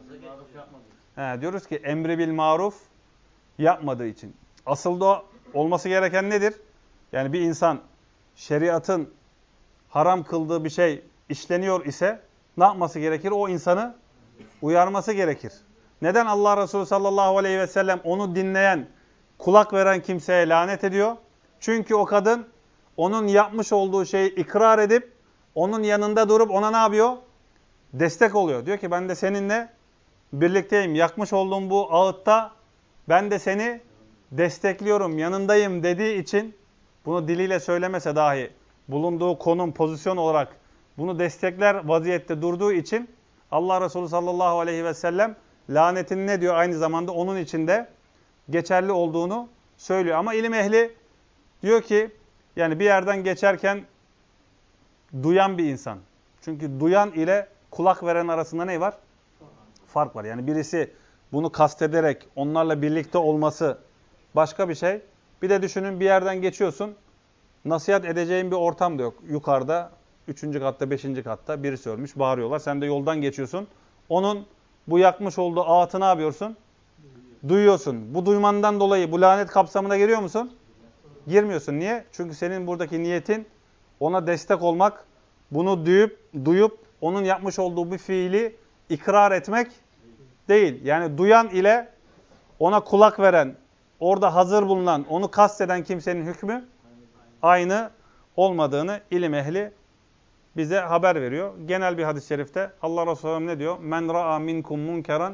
Diyoruz ki emri bil maruf yapmadığı için. Asıl da olması gereken nedir? Yani bir insan şeriatın haram kıldığı bir şey işleniyor ise ne yapması gerekir? O insanı uyarması gerekir. Neden Allah Resulü sallallahu aleyhi ve sellem onu dinleyen, kulak veren kimseye lanet ediyor? Çünkü o kadın onun yapmış olduğu şeyi ikrar edip onun yanında durup ona ne yapıyor? Destek oluyor. Diyor ki ben de seninle birlikteyim. Yakmış olduğum bu ağıtta ben de seni destekliyorum, yanındayım dediği için bunu diliyle söylemese dahi bulunduğu konum, pozisyon olarak bunu destekler vaziyette durduğu için Allah Resulü sallallahu aleyhi ve sellem lanetini ne diyor? Aynı zamanda onun içinde geçerli olduğunu söylüyor. Ama ilim ehli diyor ki yani bir yerden geçerken duyan bir insan. Çünkü duyan ile kulak veren arasında ne var? Fark var. Yani birisi bunu kastederek onlarla birlikte olması başka bir şey. Bir de düşünün bir yerden geçiyorsun. Nasihat edeceğin bir ortam da yok. Yukarıda, 3. katta, 5. katta birisi ölmüş, bağırıyorlar. Sen de yoldan geçiyorsun. Onun bu yakmış olduğu ağıtı ne yapıyorsun? Duyuyorsun. Bu duymandan dolayı bu lanet kapsamına giriyor musun? Girmiyorsun. Niye? Çünkü senin buradaki niyetin ona destek olmak, bunu duyup onun yapmış olduğu bir fiili ikrar etmek değil. Yani duyan ile ona kulak veren, orada hazır bulunan, onu kasteden kimsenin hükmü aynı olmadığını ilim ehli bize haber veriyor. Genel bir hadis-i şerifte Allah Resulü ne diyor? Men ra'a minkum munkeran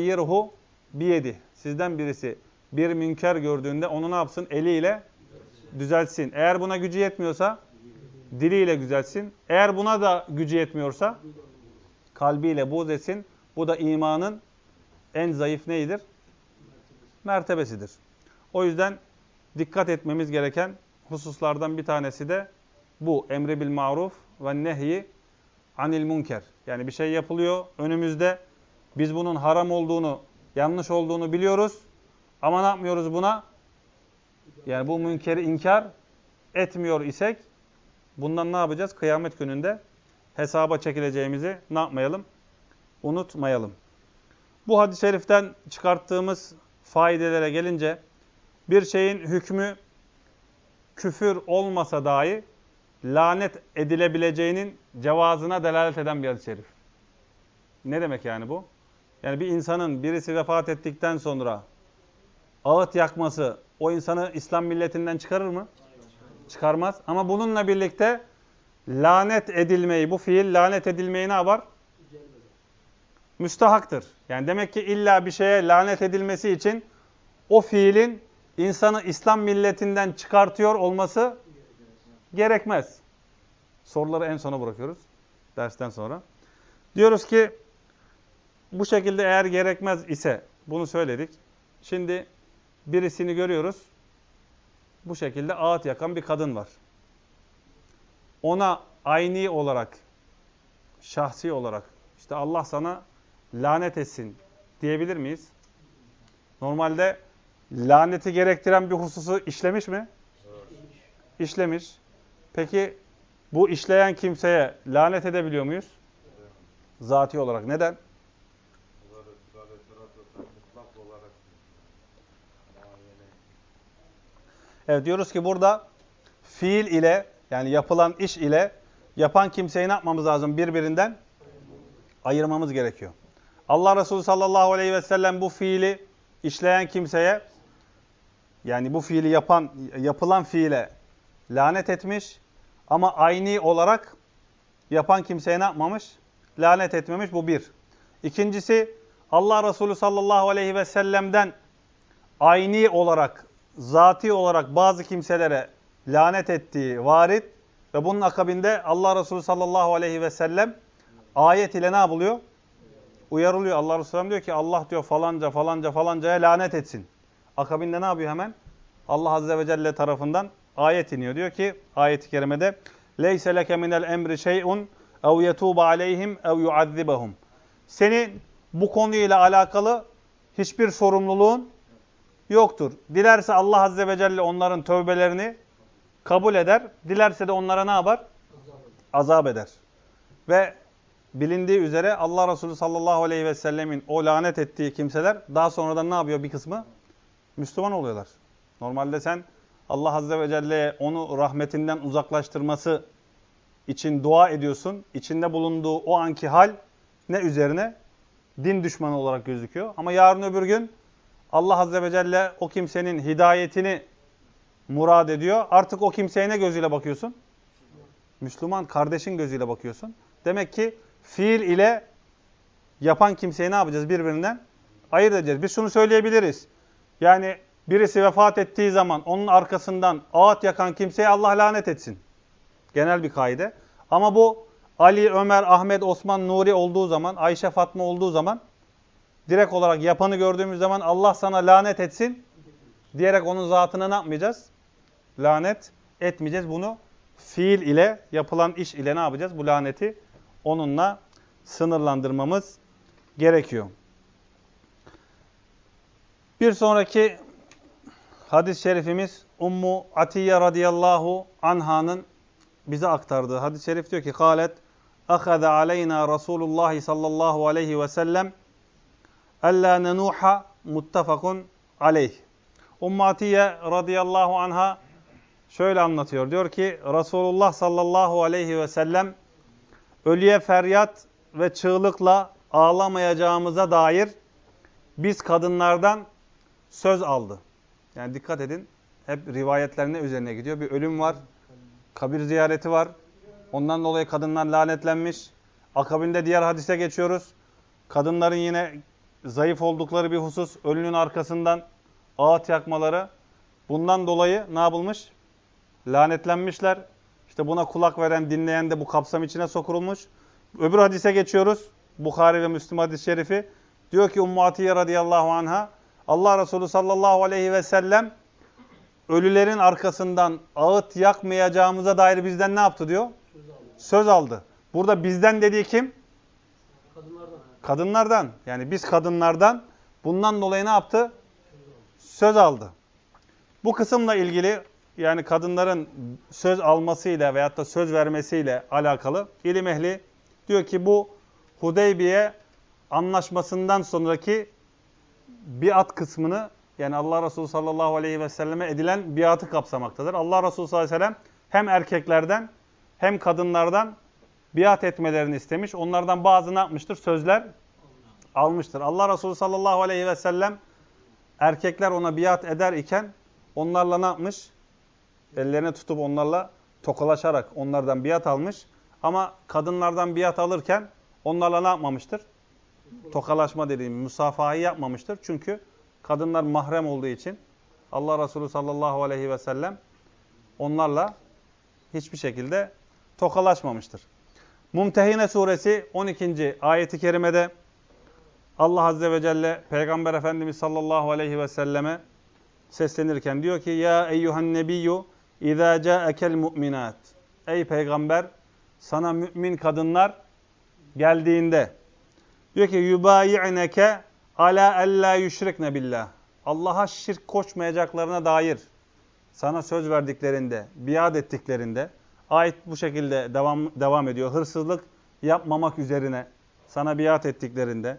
felyughayyirhu biyedi. Sizden birisi bir münker gördüğünde onu ne yapsın? Eliyle düzeltsin. Eğer buna gücü yetmiyorsa diliyle düzeltsin. Eğer buna da gücü yetmiyorsa kalbiyle buğz etsin. Bu da imanın en zayıf neyidir? Mertebesidir. O yüzden dikkat etmemiz gereken hususlardan bir tanesi de bu. Emri bil maruf ve nehyi anil münker. Yani bir şey yapılıyor önümüzde. Biz bunun haram olduğunu, yanlış olduğunu biliyoruz. Ama ne yapmıyoruz buna? Yani bu münkeri inkar etmiyor isek bundan ne yapacağız? Kıyamet gününde hesaba çekileceğimizi ne yapmayalım? Unutmayalım. Bu hadis-i şeriften çıkarttığımız faydelere gelince bir şeyin hükmü küfür olmasa dahi lanet edilebileceğinin cevazına delalet eden bir hadis-i şerif. Ne demek yani bu? Yani bir insanın birisi vefat ettikten sonra ağıt yakması o insanı İslam milletinden çıkarır mı? Çıkarmaz. Ama bununla birlikte lanet edilmeyi, bu fiil lanet edilmeyi ne yapar? Müstahaktır. Yani demek ki illa bir şeye lanet edilmesi için o fiilin insanı İslam milletinden çıkartıyor olması gerekmez. Soruları en sona bırakıyoruz dersten sonra. Diyoruz ki bu şekilde eğer gerekmez ise bunu söyledik. Şimdi birisini görüyoruz. Bu şekilde ağıt yakan bir kadın var. Ona ayni olarak, şahsi olarak işte Allah sana lanet etsin diyebilir miyiz? Normalde laneti gerektiren bir hususu işlemiş mi? İşlemiş. Peki bu işleyen kimseye lanet edebiliyor muyuz? Zati olarak. Neden? Evet, diyoruz ki burada fiil ile yani yapılan iş ile yapan kimseyi ne yapmamız lazım? Birbirinden ayırmamız gerekiyor. Allah Resulü sallallahu aleyhi ve sellem bu fiili işleyen kimseye yani bu fiili yapılan fiile lanet etmiş ama ayni olarak yapan kimseye ne yapmamış? Lanet etmemiş. Bu bir. İkincisi Allah Resulü sallallahu aleyhi ve sellem'den ayni olarak, zati olarak bazı kimselere lanet ettiği varit ve bunun akabinde Allah Resulü sallallahu aleyhi ve sellem ayet ile ne yapılıyor? Uyarılıyor. Allah Resulü diyor ki Allah diyor falanca falanca falancaya lanet etsin. Akabinde ne yapıyor hemen? Allah Azze ve Celle tarafından ayet iniyor. Diyor ki ayet-i kerimede leyse leke minel emri şey'un ev yetuba aleyhim ev yuazzibahum. Senin bu konuyla alakalı hiçbir sorumluluğun yoktur. Dilerse Allah Azze ve Celle onların tövbelerini kabul eder. Dilerse de onlara ne yapar? Azap eder. Ve bilindiği üzere Allah Resulü sallallahu aleyhi ve sellemin o lanet ettiği kimseler daha sonradan ne yapıyor bir kısmı? Müslüman oluyorlar. Normalde sen Allah Azze ve Celle'ye onu rahmetinden uzaklaştırması için dua ediyorsun. İçinde bulunduğu o anki hal ne üzerine? Din düşmanı olarak gözüküyor. Ama yarın öbür gün Allah Azze ve Celle o kimsenin hidayetini murad ediyor. Artık o kimseye ne gözüyle bakıyorsun? Müslüman kardeşin gözüyle bakıyorsun. Demek ki fiil ile yapan kimseyi ne yapacağız? Birbirinden ayırt edeceğiz. Biz şunu söyleyebiliriz. Yani birisi vefat ettiği zaman onun arkasından ağıt yakan kimseye Allah lanet etsin. Genel bir kaide. Ama bu Ali, Ömer, Ahmet, Osman, Nuri olduğu zaman, Ayşe, Fatma olduğu zaman direkt olarak yapanı gördüğümüz zaman Allah sana lanet etsin diyerek onun zatına ne yapmayacağız? Lanet etmeyeceğiz. Bunu fiil ile, yapılan iş ile ne yapacağız? Bu laneti onunla sınırlandırmamız gerekiyor. Bir sonraki hadis-i şerifimiz Ummu Atiye radıyallahu anha'nın bize aktardığı hadis-i şerif diyor ki kâlet akhada aleyna Resulullah sallallahu aleyhi ve sellem ella nenuha muttafakun aleyh. Ummu Atiye radıyallahu anha şöyle anlatıyor. Diyor ki Resulullah sallallahu aleyhi ve sellem ölüye feryat ve çığlıkla ağlamayacağımıza dair biz kadınlardan söz aldı. Yani dikkat edin. Hep rivayetler ne üzerine gidiyor? Bir ölüm var. Kabir ziyareti var. Ondan dolayı kadınlar lanetlenmiş. Akabinde diğer hadise geçiyoruz. Kadınların yine zayıf oldukları bir husus. Ölünün arkasından ağıt yakmaları. Bundan dolayı ne yapılmış? lanetlenmişler. İşte buna kulak veren, dinleyen de bu kapsam içine sokulmuş. Öbür hadise geçiyoruz. Bukhari ve Müslim hadis-i şerifi. Diyor ki Ummu Atiye radıyallahu anha, Allah Resulü sallallahu aleyhi ve sellem ölülerin arkasından ağıt yakmayacağımıza dair bizden ne yaptı diyor? Söz aldı. Burada bizden dediği kim? Kadınlardan. Kadınlardan. Yani biz kadınlardan bundan dolayı ne yaptı? Söz aldı. Bu kısımla ilgili yani kadınların söz almasıyla veyahut da söz vermesiyle alakalı ilim ehli diyor ki bu Hudeybiye anlaşmasından sonraki biat kısmını yani Allah Resulü sallallahu aleyhi ve selleme edilen biatı kapsamaktadır. Allah Resulü sallallahu aleyhi ve sellem hem erkeklerden hem kadınlardan biat etmelerini istemiş. Onlardan bazı ne yapmıştır? Sözler almıştır. Allah Resulü sallallahu aleyhi ve sellem erkekler ona biat eder iken onlarla ne yapmış? Ellerine tutup onlarla tokalaşarak onlardan biat almış. Ama kadınlardan biat alırken onlarla ne yapmamıştır? Tokalaşma dediğim musafahayı yapmamıştır. Çünkü kadınlar mahrem olduğu için Allah Resulü sallallahu aleyhi ve sellem onlarla hiçbir şekilde tokalaşmamıştır. Mumtehine suresi 12. ayeti kerimede Allah azze ve celle Peygamber Efendimiz sallallahu aleyhi ve selleme seslenirken diyor ki ya eyyuhan nebiyyü izâ câekel mu'minât. Ey peygamber sana mümin kadınlar geldiğinde diyor ki yubâyi'neke alâ ellâ yüşrikne billah. Allah'a şirk koşmayacaklarına dair sana söz verdiklerinde, biat ettiklerinde ayet bu şekilde devam ediyor. Hırsızlık yapmamak üzerine sana biat ettiklerinde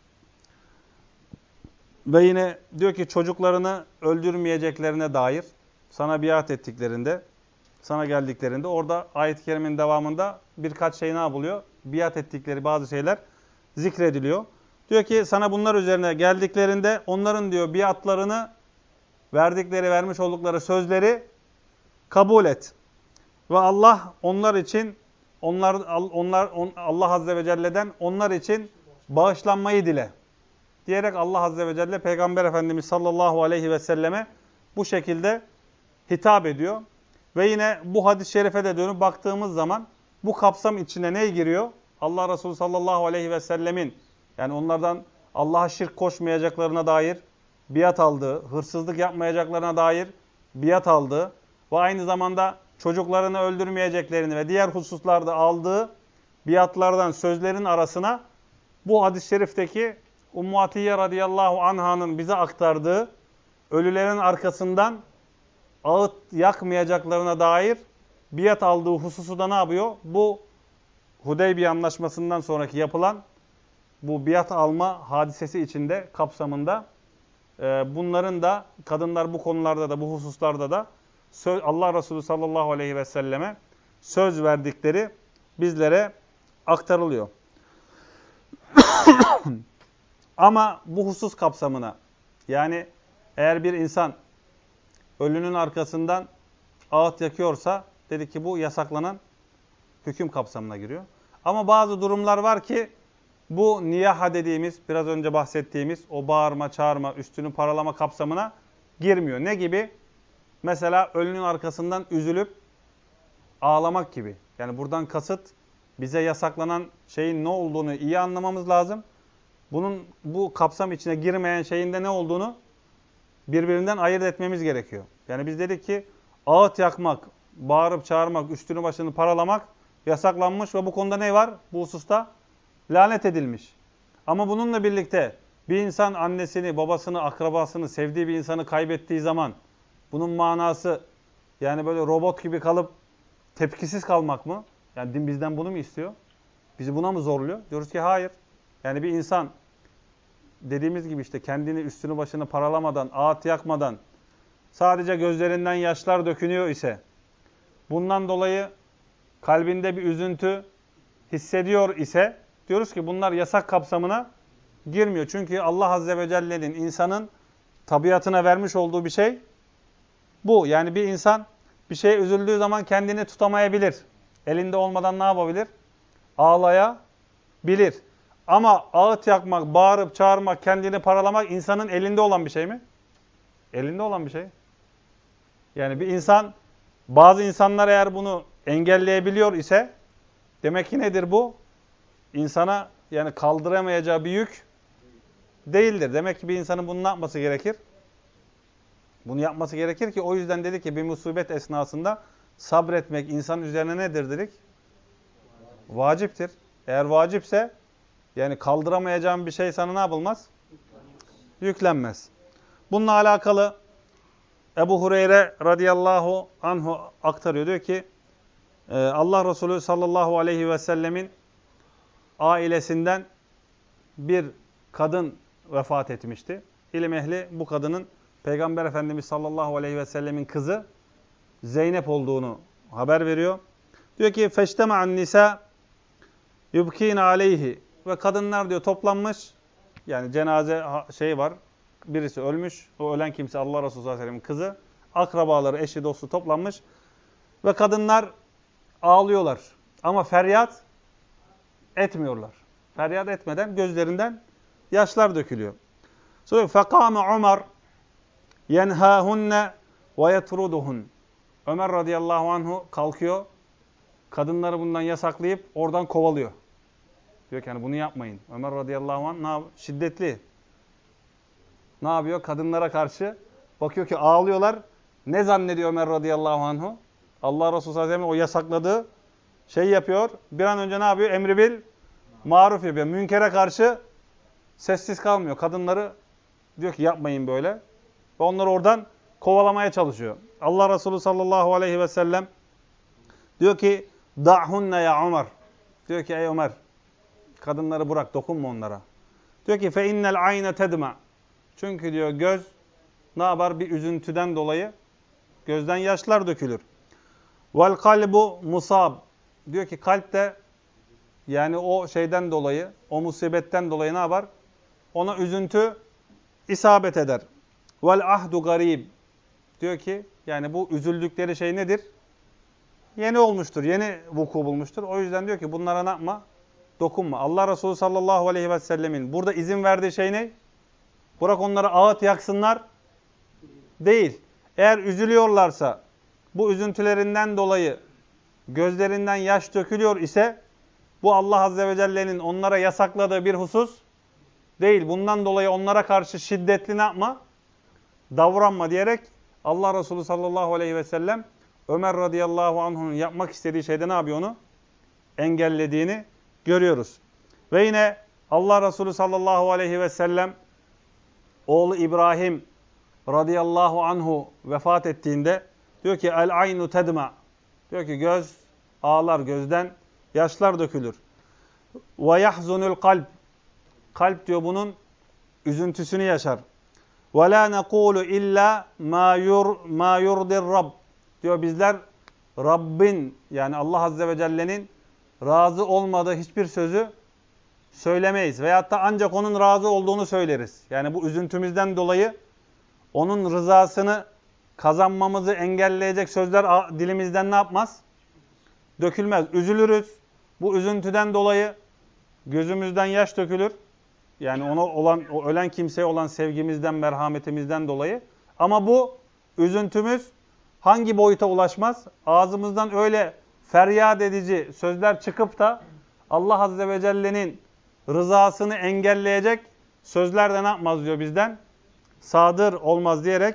ve yine diyor ki çocuklarını öldürmeyeceklerine dair sana biat ettiklerinde, sana geldiklerinde orada ayet-i kerimenin devamında birkaç şey ne yapılıyor? Biat ettikleri bazı şeyler zikrediliyor. Diyor ki sana bunlar üzerine geldiklerinde onların diyor biatlarını vermiş oldukları sözleri kabul et. Ve Allah onlar için Allah Azze ve Celle'den onlar için bağışlanmayı dile. Diyerek Allah Azze ve Celle Peygamber Efendimiz sallallahu aleyhi ve selleme bu şekilde hitap ediyor. Ve yine bu hadis-i şerife de dönüp baktığımız zaman bu kapsam içine ne giriyor? Allah Resulü sallallahu aleyhi ve sellemin yani onlardan Allah'a şirk koşmayacaklarına dair biat aldığı, hırsızlık yapmayacaklarına dair biat aldığı ve aynı zamanda çocuklarını öldürmeyeceklerini ve diğer hususlarda aldığı biatlardan sözlerin arasına bu hadis-i şerifteki Ummu Atiye radıyallahu anh'ın bize aktardığı ölülerin arkasından ağıt yakmayacaklarına dair biat aldığı hususu da ne yapıyor? Bu Hudeybiye anlaşmasından sonraki yapılan bu biat alma hadisesi içinde kapsamında bunların da kadınlar bu konularda da bu hususlarda da Allah Resulü sallallahu aleyhi ve selleme söz verdikleri bizlere aktarılıyor. Ama bu husus kapsamına yani eğer bir insan ölünün arkasından ağıt yakıyorsa dedik ki bu yasaklanan hüküm kapsamına giriyor. Ama bazı durumlar var ki bu niyaha dediğimiz biraz önce bahsettiğimiz o bağırma, çağırma, üstünü paralama kapsamına girmiyor. Ne gibi? Mesela ölünün arkasından üzülüp ağlamak gibi. Yani buradan kasıt bize yasaklanan şeyin ne olduğunu iyi anlamamız lazım. Bu kapsam içine girmeyen şeyin de ne olduğunu birbirinden ayırt etmemiz gerekiyor. Yani biz dedik ki ağıt yakmak, bağırıp çağırmak, üstünü başını paralamak yasaklanmış ve bu konuda ne var? Bu hususta lanet edilmiş. Ama bununla birlikte bir insan annesini, babasını, akrabasını, sevdiği bir insanı kaybettiği zaman bunun manası yani böyle robot gibi kalıp tepkisiz kalmak mı? Yani din bizden bunu mu istiyor? Bizi buna mı zorluyor? Diyoruz ki hayır. Yani bir insan dediğimiz gibi işte kendini üstünü başını paralamadan, ağıt yakmadan sadece gözlerinden yaşlar dökünüyor ise bundan dolayı kalbinde bir üzüntü hissediyor ise diyoruz ki bunlar yasak kapsamına girmiyor. Çünkü Allah Azze ve Celle'nin insanın tabiatına vermiş olduğu bir şey bu. Yani bir insan bir şeye üzüldüğü zaman kendini tutamayabilir. Elinde olmadan ne yapabilir? Ağlayabilir. Ama ağıt yakmak, bağırıp çağırmak, kendini paralamak insanın elinde olan bir şey mi? Elinde olan bir şey. Yani bir insan Bazı insanlar eğer bunu engelleyebiliyor ise demek ki nedir bu? İnsana yani kaldıramayacağı bir yük değildir. Demek ki bir insanın bunu ne yapması gerekir? Bunu yapması gerekir ki o yüzden dedik ki bir musibet esnasında sabretmek insan üzerine nedir dedik? Vaciptir. Eğer vacipse yani kaldıramayacağın bir şey sana ne yapılmaz? Yüklenmez. Bununla alakalı Ebu Hureyre radıyallahu anhu aktarıyor. Diyor ki Allah Resulü sallallahu aleyhi ve sellemin ailesinden bir kadın vefat etmişti. İlim ehli bu kadının Peygamber Efendimiz sallallahu aleyhi ve sellemin kızı Zeynep olduğunu haber veriyor. Diyor ki feştema'an nisa yubkîne aleyhi ve kadınlar diyor toplanmış. Yani cenaze var. Birisi ölmüş. O ölen kimse Allah Resulü sallallahu aleyhi ve sellemin kızı. Akrabaları, eşi, dostu toplanmış. Ve kadınlar ağlıyorlar. Ama feryat etmiyorlar. Feryat etmeden gözlerinden yaşlar dökülüyor. Sonra fekâme Ömer yenhâhunne ve yetruduhun. Ömer radıyallahu anhu kalkıyor. Kadınları bundan yasaklayıp oradan kovalıyor. Diyor ki yani bunu yapmayın. Ömer radıyallahu anh şiddetli. Ne yapıyor? Kadınlara karşı bakıyor ki ağlıyorlar. Ne zannediyor Ömer radıyallahu anhu? Allah Resulü sallallahu aleyhi ve sellem o yasakladığı şey yapıyor. Bir an önce ne yapıyor? Emri bil maruf yapıyor. Münkere karşı sessiz kalmıyor. Kadınları diyor ki yapmayın böyle. Ve onları oradan kovalamaya çalışıyor. Allah Resulü sallallahu aleyhi ve sellem diyor ki da'hunne ya Ömer. Diyor ki ey Ömer kadınları bırak dokunma onlara. Diyor ki fe innel ayne tedma. Çünkü diyor göz ne yapar? Bir üzüntüden dolayı gözden yaşlar dökülür. Vel kalbu musab. Diyor ki kalp de yani o şeyden dolayı, o musibetten dolayı ne yapar? Ona üzüntü isabet eder. Vel ahdu garib. Diyor ki yani bu üzüldükleri şey nedir? Yeni olmuştur, yeni vuku bulmuştur. O yüzden diyor ki bunlara ne yapma? Dokunma. Allah Resulü sallallahu aleyhi ve sellemin burada izin verdiği şey ne? Bırak onları ağıt yaksınlar. Değil. Eğer üzülüyorlarsa, bu üzüntülerinden dolayı gözlerinden yaş dökülüyor ise bu Allah Azze ve Celle'nin onlara yasakladığı bir husus değil. Bundan dolayı onlara karşı şiddetli ne yapma? Davranma diyerek Allah Resulü sallallahu aleyhi ve sellem Ömer radıyallahu anh'ın yapmak istediği şeyde ne yapıyor onu? Engellediğini görüyoruz. Ve yine Allah Resulü sallallahu aleyhi ve sellem oğlu İbrahim radıyallahu anhu vefat ettiğinde diyor ki el aynu tedma. Diyor ki göz ağlar, gözden yaşlar dökülür. Ve yahzunul kalp. Kalp diyor bunun üzüntüsünü yaşar. Ve la nekulu illa ma yurdir Rabb. Diyor bizler Rabbin yani Allah Azze ve Celle'nin razı olmadığı hiçbir sözü söylemeyiz. Veyahut da ancak onun razı olduğunu söyleriz. Yani bu üzüntümüzden dolayı onun rızasını kazanmamızı engelleyecek sözler dilimizden ne yapmaz? Dökülmez. Üzülürüz. Bu üzüntüden dolayı gözümüzden yaş dökülür. Yani o ölen kimseye olan sevgimizden, merhametimizden dolayı. Ama bu üzüntümüz hangi boyuta ulaşmaz? Ağzımızdan öyle feryat edici sözler çıkıp da Allah Azze ve Celle'nin rızasını engelleyecek sözler de ne yapmaz diyor bizden? Sadır olmaz diyerek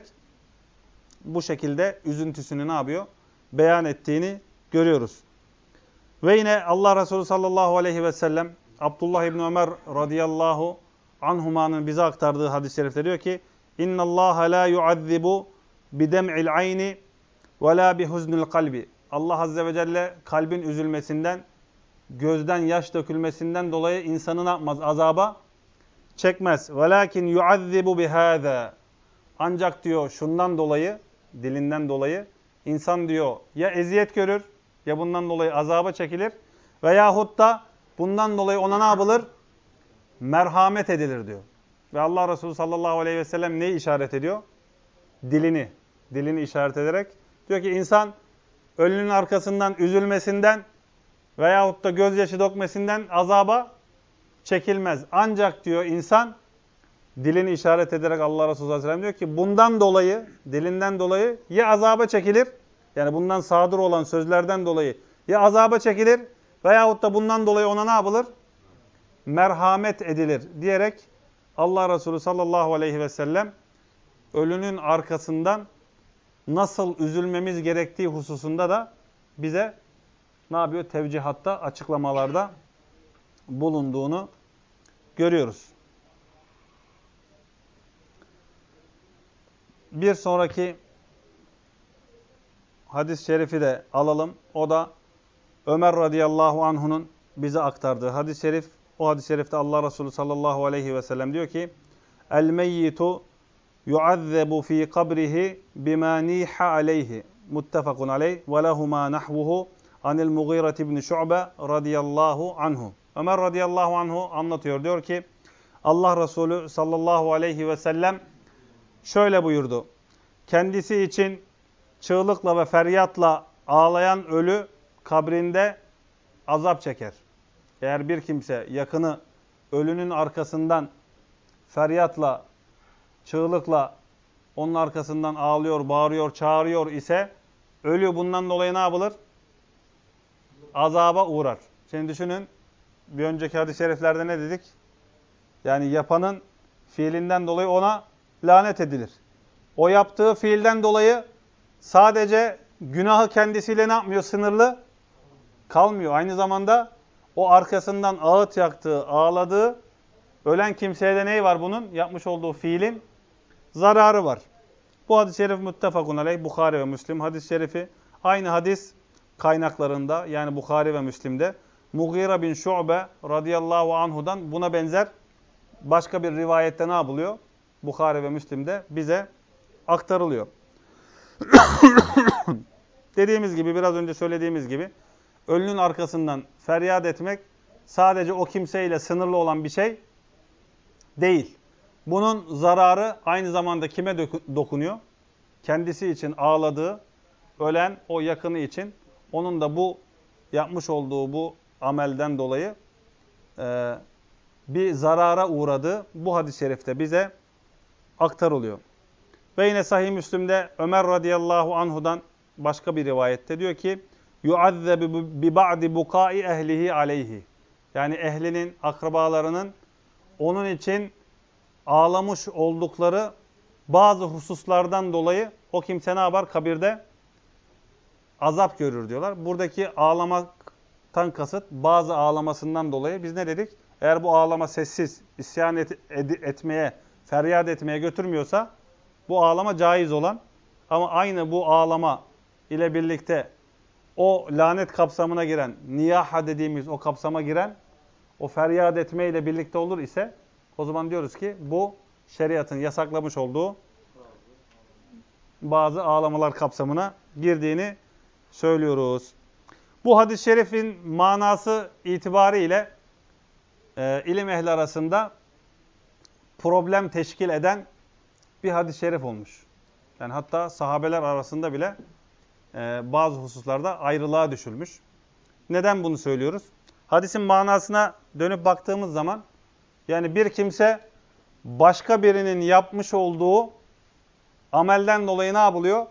bu şekilde üzüntüsünü ne yapıyor? Beyan ettiğini görüyoruz. Ve yine Allah Resulü sallallahu aleyhi ve sellem Abdullah İbni Ömer radıyallahu anhuma'nın bize aktardığı hadis-i şerifte diyor ki اِنَّ اللّٰهَ لَا يُعَذِّبُ بِدَمْعِ الْعَيْنِ وَلَا بِحُزْنِ الْقَلْبِ. Allah Azze ve Celle kalbin üzülmesinden, gözden yaş dökülmesinden dolayı insanı ne yapmaz? Azaba çekmez. وَلَاكِنْ يُعَذِّبُ بِهَذَا. Ancak diyor şundan dolayı, dilinden dolayı insan diyor ya eziyet görür ya bundan dolayı azaba çekilir veyahut da bundan dolayı ona ne yapılır? Merhamet edilir diyor. Ve Allah Resulü sallallahu aleyhi ve sellem neyi işaret ediyor? Dilini. Dilini işaret ederek diyor ki insan ölünün arkasından üzülmesinden veyahut da gözyaşı dökmesinden azaba çekilmez. Ancak diyor insan dilini işaret ederek Allah Resulü sallallahu aleyhi ve sellem diyor ki bundan dolayı, dilinden dolayı ya azaba çekilir yani bundan sadır olan sözlerden dolayı ya azaba çekilir veyahut da bundan dolayı ona ne yapılır? Merhamet edilir diyerek Allah Resulü sallallahu aleyhi ve sellem ölünün arkasından nasıl üzülmemiz gerektiği hususunda da bize ne yapıyor? Tevcihatta, açıklamalarda bulunduğunu görüyoruz. Bir sonraki hadis-i şerifi de alalım. O da Ömer radıyallahu anhu'nun bize aktardığı hadis-i şerif. O hadis-i şerifte Allah Resulü sallallahu aleyhi ve sellem diyor ki: "El meyyitu yuazzabu fi kabrihi bima niha aleyhi." Muttefakun aleyh ve lehuma nahvuhu anil Mughire ibn Şu'be radıyallahu anhu. Ömer radıyallahu anhu anlatıyor. Diyor ki Allah Resulü sallallahu aleyhi ve sellem şöyle buyurdu. Kendisi için çığlıkla ve feryatla ağlayan ölü kabrinde azap çeker. Eğer bir kimse yakını ölünün arkasından feryatla, çığlıkla onun arkasından ağlıyor, bağırıyor, çağırıyor ise ölü bundan dolayı ne yapılır? Azaba uğrar. Şimdi düşünün, bir önceki hadis-i şeriflerde ne dedik? Yani yapanın fiilinden dolayı ona lanet edilir. O yaptığı fiilden dolayı sadece günahı kendisiyle ne yapmıyor? Sınırlı kalmıyor. Aynı zamanda o arkasından ağıt yaktığı, ağladığı, ölen kimseye de neyi var bunun? Yapmış olduğu fiilin zararı var. Bu hadis-i şerif muttefakun aleyh, Bukhari ve Müslim hadis-i şerifi. Aynı hadis kaynaklarında, yani Bukhari ve Müslim'de Mughire bin Şu'be radıyallahu anhu'dan buna benzer başka bir rivayette ne yapılıyor? Bukhari ve Müslim'de bize aktarılıyor. Dediğimiz gibi, biraz önce söylediğimiz gibi ölünün arkasından feryat etmek sadece o kimseyle sınırlı olan bir şey değil. Bunun zararı aynı zamanda kime dokunuyor? Kendisi için ağladığı, ölen o yakını için, onun da bu yapmış olduğu bu amelden dolayı bir zarara uğradığı bu hadis-i şerifte bize aktarılıyor. Ve yine Sahih Müslim'de Ömer radıyallahu anhu'dan başka bir rivayette diyor ki yuazzabu bi ba'di bukai ehlihi aleyhi. Yani ehlinin, akrabalarının onun için ağlamış oldukları bazı hususlardan dolayı o kimse ne yapar? Kabirde azap görür diyorlar. Buradaki ağlamaktan kasıt bazı ağlamasından dolayı biz ne dedik? Eğer bu ağlama sessiz, isyan etmeye, feryat etmeye götürmüyorsa bu ağlama caiz olan, ama aynı bu ağlama ile birlikte o lanet kapsamına giren, niyaha dediğimiz o kapsama giren, o feryat etme ile birlikte olur ise o zaman diyoruz ki bu şeriatın yasaklamış olduğu bazı ağlamalar kapsamına girdiğini söylüyoruz. Bu hadis-i şerifin manası itibariyle ilim ehli arasında problem teşkil eden bir hadis-i şerif olmuş. Yani hatta sahabeler arasında bile bazı hususlarda ayrılığa düşülmüş. Neden bunu söylüyoruz? Hadisin manasına dönüp baktığımız zaman, yani bir kimse başka birinin yapmış olduğu amelden dolayı ne yapılıyor?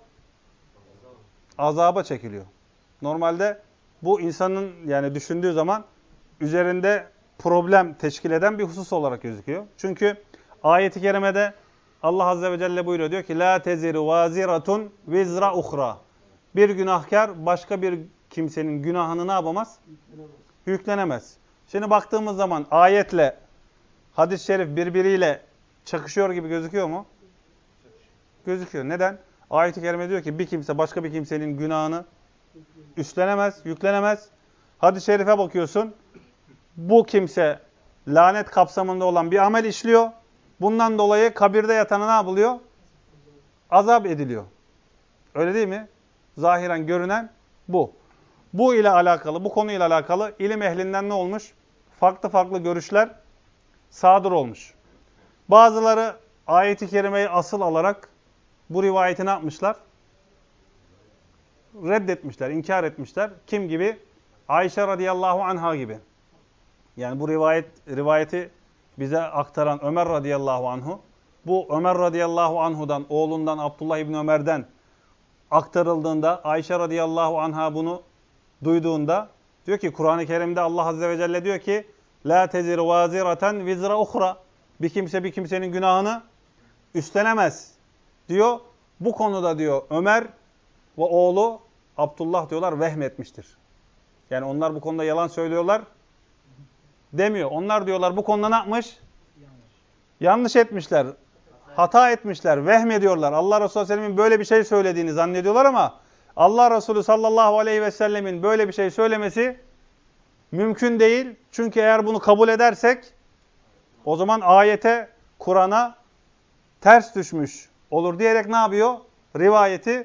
Azaba çekiliyor. Normalde bu insanın, yani düşündüğü zaman üzerinde problem teşkil eden bir husus olarak gözüküyor. Çünkü ayet-i kerimede Allah azze ve celle buyuruyor, diyor ki la teziru vaziratun vizra uhra. Bir günahkar başka bir kimsenin günahını ne yapamaz? Yüklenemez. Şimdi baktığımız zaman ayetle hadis-i şerif birbiriyle çakışıyor gibi gözüküyor mu? Gözüküyor. Neden? Ayet-i kerime diyor ki bir kimse başka bir kimsenin günahını üstlenemez, yüklenemez. Hadis-i şerife bakıyorsun. Bu kimse lanet kapsamında olan bir amel işliyor. Bundan dolayı kabirde yatana ne yapılıyor? Azap ediliyor. Öyle değil mi? Zahiren görünen bu. Bu ile alakalı, bu konuyla alakalı ilim ehlinden ne olmuş? Farklı farklı görüşler sadır olmuş. Bazıları ayet-i kerimeyi asıl alarak bu rivayeti ne yapmışlar? Reddetmişler, inkar etmişler. Kim gibi? Ayşe radıyallahu anha gibi. Yani bu rivayeti bize aktaran Ömer radıyallahu anhu. Bu Ömer radıyallahu anhu'dan, oğlundan Abdullah İbni Ömer'den aktarıldığında, Ayşe radıyallahu anha bunu duyduğunda diyor ki Kur'an-ı Kerim'de Allah azze ve celle diyor ki la tezir vaziraten vizra uhra. Bir kimse bir kimsenin günahını üstlenemez diyor. Bu konuda diyor Ömer ve oğlu Abdullah diyorlar vehmetmiştir. Yani onlar bu konuda yalan söylüyorlar demiyor. Onlar diyorlar bu konuda ne yapmış? Yanlış etmişler. Hata etmişler. Vehmediyorlar. Allah Resulü Sellem'in böyle bir şey söylediğini zannediyorlar ama Allah Resulü sallallahu aleyhi ve sellemin böyle bir şey söylemesi mümkün değil. Çünkü eğer bunu kabul edersek o zaman ayete, Kur'an'a ters düşmüş olur diyerek ne yapıyor? Rivayeti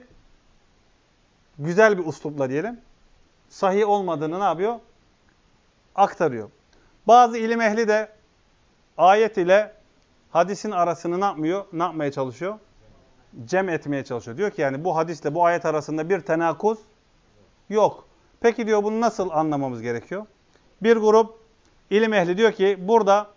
güzel bir üslupla diyelim. Sahih olmadığını ne yapıyor? Aktarıyor. Bazı ilim ehli de ayet ile hadisin arasını ne yapmıyor? Ne yapmaya çalışıyor? Cem etmeye çalışıyor. Diyor ki yani bu hadisle bu ayet arasında bir tenakuz yok. Peki diyor bunu nasıl anlamamız gerekiyor? Bir grup ilim ehli diyor ki burada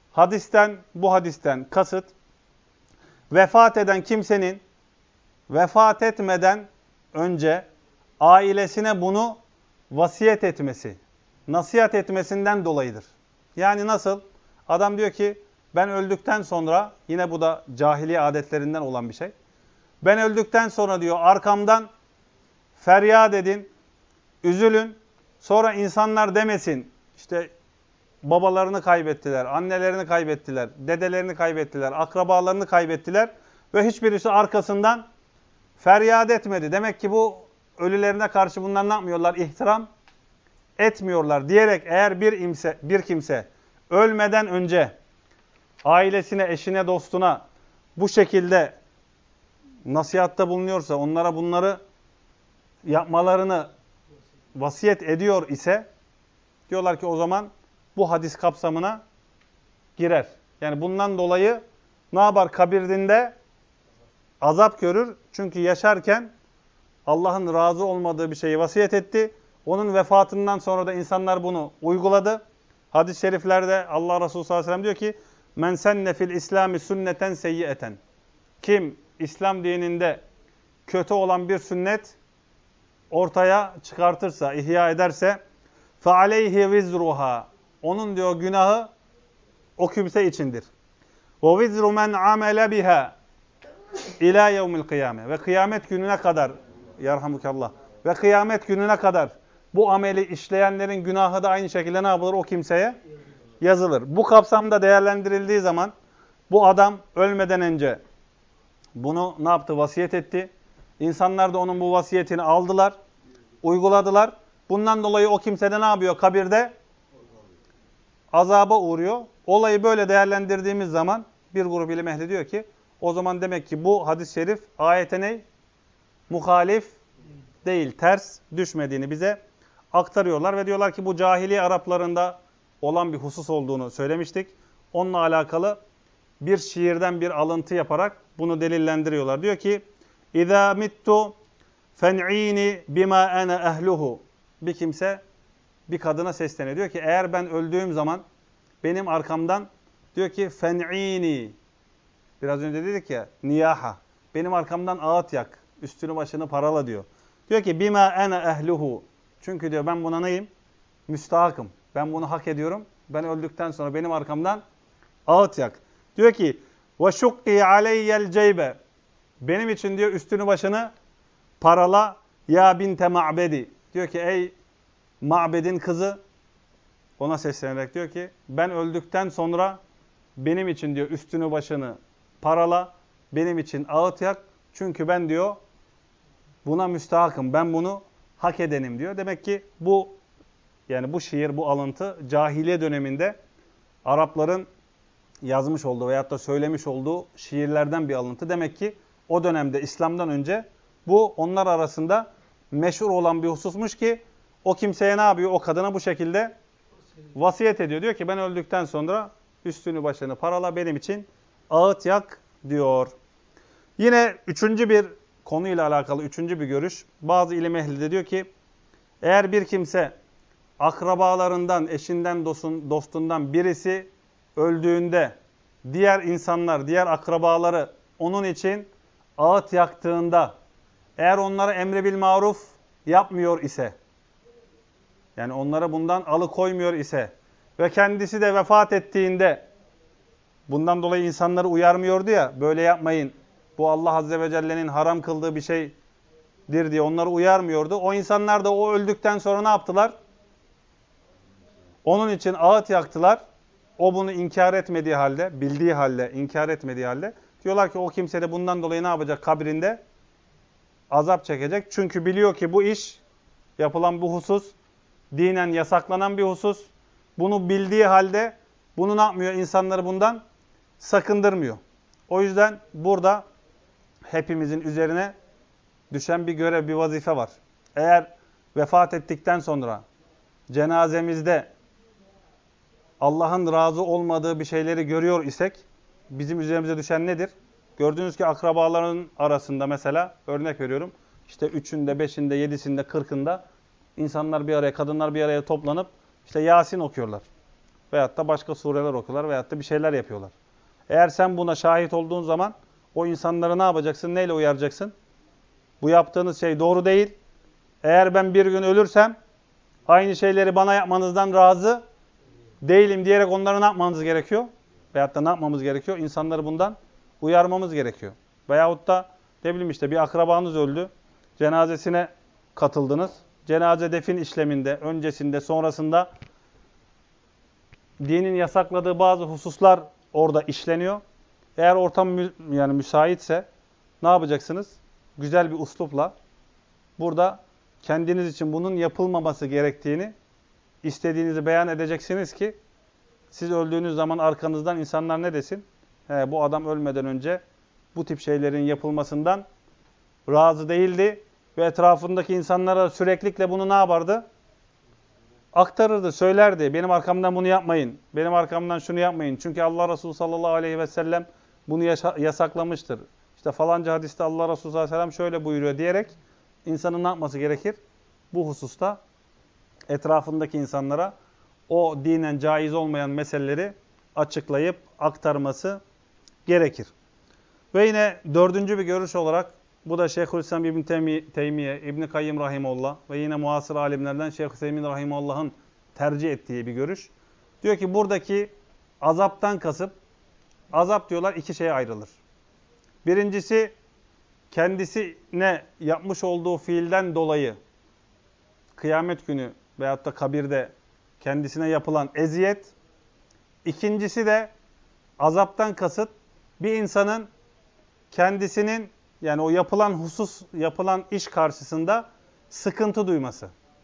bu hadisten kasıt vefat eden kimsenin vefat etmeden önce ailesine bunu vasiyet etmesi, nasihat etmesinden dolayıdır. Yani nasıl? Adam diyor ki ben öldükten sonra, yine bu da cahiliye adetlerinden olan bir şey. Ben öldükten sonra diyor arkamdan feryat edin, üzülün. Sonra insanlar demesin işte babalarını kaybettiler, annelerini kaybettiler, dedelerini kaybettiler, akrabalarını kaybettiler ve hiçbirisi arkasından feryat etmedi. Demek ki bu ölülerine karşı bunlar ne yapmıyorlar? İhtiram etmiyorlar diyerek eğer bir kimse ölmeden önce ailesine, eşine, dostuna bu şekilde nasihatta bulunuyorsa, onlara bunları yapmalarını vasiyet ediyor ise diyorlar ki o zaman bu hadis kapsamına girer. Yani bundan dolayı ne yapar? Kabirinde azap görür. Çünkü yaşarken Allah'ın razı olmadığı bir şeyi vasiyet etti. Onun vefatından sonra da insanlar bunu uyguladı. Hadis-i şeriflerde Allah Resulü sallallahu aleyhi ve sellem diyor ki men senne fil İslami sünneten seyyieten. Kim İslam dininde kötü olan bir sünnet ortaya çıkartırsa, ihya ederse فَعَلَيْهِ vizruha. Onun diyor günahı o kimse içindir. وَوِزْرُ مَنْ عَمَلَ بِهَا اِلَى يَوْمِ الْقِيَامَةِ. Ve kıyamet gününe kadar, yarhamukallah, ve kıyamet gününe kadar bu ameli işleyenlerin günahı da aynı şekilde ne yapılır? O kimseye yazılır. Bu kapsamda değerlendirildiği zaman bu adam ölmeden önce bunu ne yaptı? Vasiyet etti. İnsanlar da onun bu vasiyetini aldılar, uyguladılar. Bundan dolayı o kimse de ne yapıyor? Kabirde azaba uğruyor. Olayı böyle değerlendirdiğimiz zaman bir grup ilim ehli diyor ki o zaman demek ki bu hadis-i şerif ayete ne? Muhalif değil, ters düşmediğini bize aktarıyorlar ve diyorlar ki bu cahiliye Araplarında olan bir husus olduğunu söylemiştik. Onunla alakalı bir şiirden bir alıntı yaparak bunu delillendiriyorlar. Diyor ki İzâ mittu fen'ini bima ene ehluhu. Bir kimse bir kadına sesleniyor. Diyor ki eğer ben öldüğüm zaman benim arkamdan diyor ki fen'ini. Biraz önce dedik ya niyaha. Benim arkamdan ağıt yak. Üstünü başını parala diyor. Diyor ki bima ene ehluhu. Çünkü diyor ben buna neyim? Müstahakım. Ben bunu hak ediyorum. Ben öldükten sonra benim arkamdan ağıt yak. Diyor ki ve şukki aleyyel ceybe. Benim için diyor üstünü başını parala ya binte ma'bedi. Diyor ki ey Ma'bed'in kızı, ona seslenerek diyor ki ben öldükten sonra benim için diyor üstünü başını parala, benim için ağıt yak. Çünkü ben diyor buna müstahakım. Ben bunu hak edenim diyor. Demek ki bu yani bu şiir, bu alıntı cahiliye döneminde Arapların yazmış olduğu veyahut da söylemiş olduğu şiirlerden bir alıntı. Demek ki o dönemde İslam'dan önce bu onlar arasında meşhur olan bir hususmuş ki o kimseye ne yapıyor? O kadına bu şekilde vasiyet ediyor. Diyor ki ben öldükten sonra üstünü başını parala benim için ağıt yak diyor. Yine üçüncü bir konuyla alakalı üçüncü bir görüş. Bazı ilim ehli de diyor ki eğer bir kimse akrabalarından, eşinden, dostundan birisi öldüğünde diğer insanlar, diğer akrabaları onun için ağıt yaktığında Eğer onlara emri bil maruf yapmıyor ise, yani onlara bundan alıkoymuyor ise ve kendisi de vefat ettiğinde bundan dolayı insanları uyarmıyordu ya, böyle yapmayın, bu Allah Azze ve Celle'nin haram kıldığı bir şeydir diye onları uyarmıyordu. O insanlar da o öldükten sonra ne yaptılar? Onun için ağıt yaktılar. O bunu inkar etmediği halde, bildiği halde, inkar etmediği halde. Diyorlar ki o kimse de bundan dolayı ne yapacak? Kabrinde azap çekecek. Çünkü biliyor ki bu iş, yapılan bu husus, dinen yasaklanan bir husus. Bunu bildiği halde bunu ne yapmıyor? İnsanları bundan sakındırmıyor. O yüzden burada hepimizin üzerine düşen bir görev, bir vazife var. Eğer vefat ettikten sonra cenazemizde Allah'ın razı olmadığı bir şeyleri görüyor isek, bizim üzerimize düşen nedir? Gördüğünüz ki akrabaların arasında mesela, örnek veriyorum, işte 3'ünde, 5'inde, 7'sinde, 40'ında insanlar bir araya, kadınlar bir araya toplanıp işte Yasin okuyorlar. Veyahut da başka sureler okuyorlar veyahut da bir şeyler yapıyorlar. Eğer sen buna şahit olduğun zaman o insanları ne yapacaksın? Neyle uyaracaksın? Bu yaptığınız şey doğru değil. Eğer ben bir gün ölürsem aynı şeyleri bana yapmanızdan razı değilim diyerek onları ne yapmanız gerekiyor? Veyahut da ne yapmamız gerekiyor? İnsanları bundan uyarmamız gerekiyor. Veyahut da ne bileyim işte bir akrabanız öldü. Cenazesine katıldınız. Cenaze defin işleminde, öncesinde, sonrasında dinin yasakladığı bazı hususlar orada işleniyor. Eğer ortam yani müsaitse ne yapacaksınız? Güzel bir uslupla burada kendiniz için bunun yapılmaması gerektiğini istediğinizi beyan edeceksiniz ki siz öldüğünüz zaman arkanızdan insanlar ne desin? Bu adam ölmeden önce bu tip şeylerin yapılmasından razı değildi ve etrafındaki insanlara sürekli bunu ne yapardı? Aktarırdı, söylerdi. Benim arkamdan bunu yapmayın. Benim arkamdan şunu yapmayın. Çünkü Allah Resulü sallallahu aleyhi ve sellem bunu yasaklamıştır. İşte falanca hadiste Allah Resulü sallallahu aleyhi ve sellem şöyle buyuruyor diyerek insanın ne yapması gerekir? Bu hususta etrafındaki insanlara o dinen caiz olmayan meseleleri açıklayıp aktarması gerekir. Ve yine dördüncü bir görüş olarak bu da Şeyhülislam İbn Teymiye, İbn Kayyım Rahimullah ve yine muasır alimlerden Şeyh Hüseyin Rahimullah'ın tercih ettiği bir görüş. Diyor ki buradaki azaptan kasıp, azap diyorlar iki şeye ayrılır. Birincisi kendisine yapmış olduğu fiilden dolayı kıyamet günü veyahut da kabirde kendisine yapılan eziyet. İkincisi de azaptan kasıt bir insanın kendisinin yani o yapılan husus, yapılan iş karşısında sıkıntı duyması.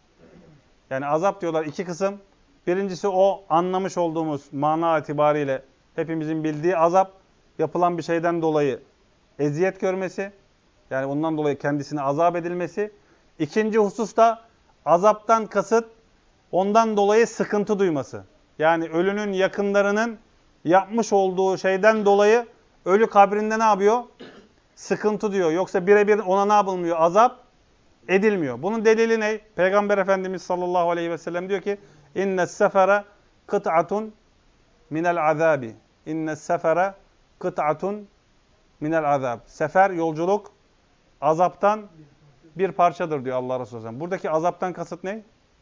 Yani azap diyorlar iki kısım. Birincisi o anlamış olduğumuz mana itibariyle hepimizin bildiği azap, yapılan bir şeyden dolayı eziyet görmesi. Yani ondan dolayı kendisine azap edilmesi. İkinci husus da azaptan kasıt ondan dolayı sıkıntı duyması. Yani ölünün yakınlarının yapmış olduğu şeyden dolayı ölü kabrinde ne yapıyor? Sıkıntı diyor. Yoksa birebir ona ne yapılmıyor? Azap edilmiyor. Bunun delili ne? Peygamber Efendimiz sallallahu aleyhi ve sellem diyor ki İnnes sefere kıt'atun minel azabi. İnnes sefere kıt'atun minel azab. Sefer, yolculuk azaptan bir parçadır diyor Allah Resulü sallallahu aleyhi ve sellem. Buradaki azaptan kasıt ne?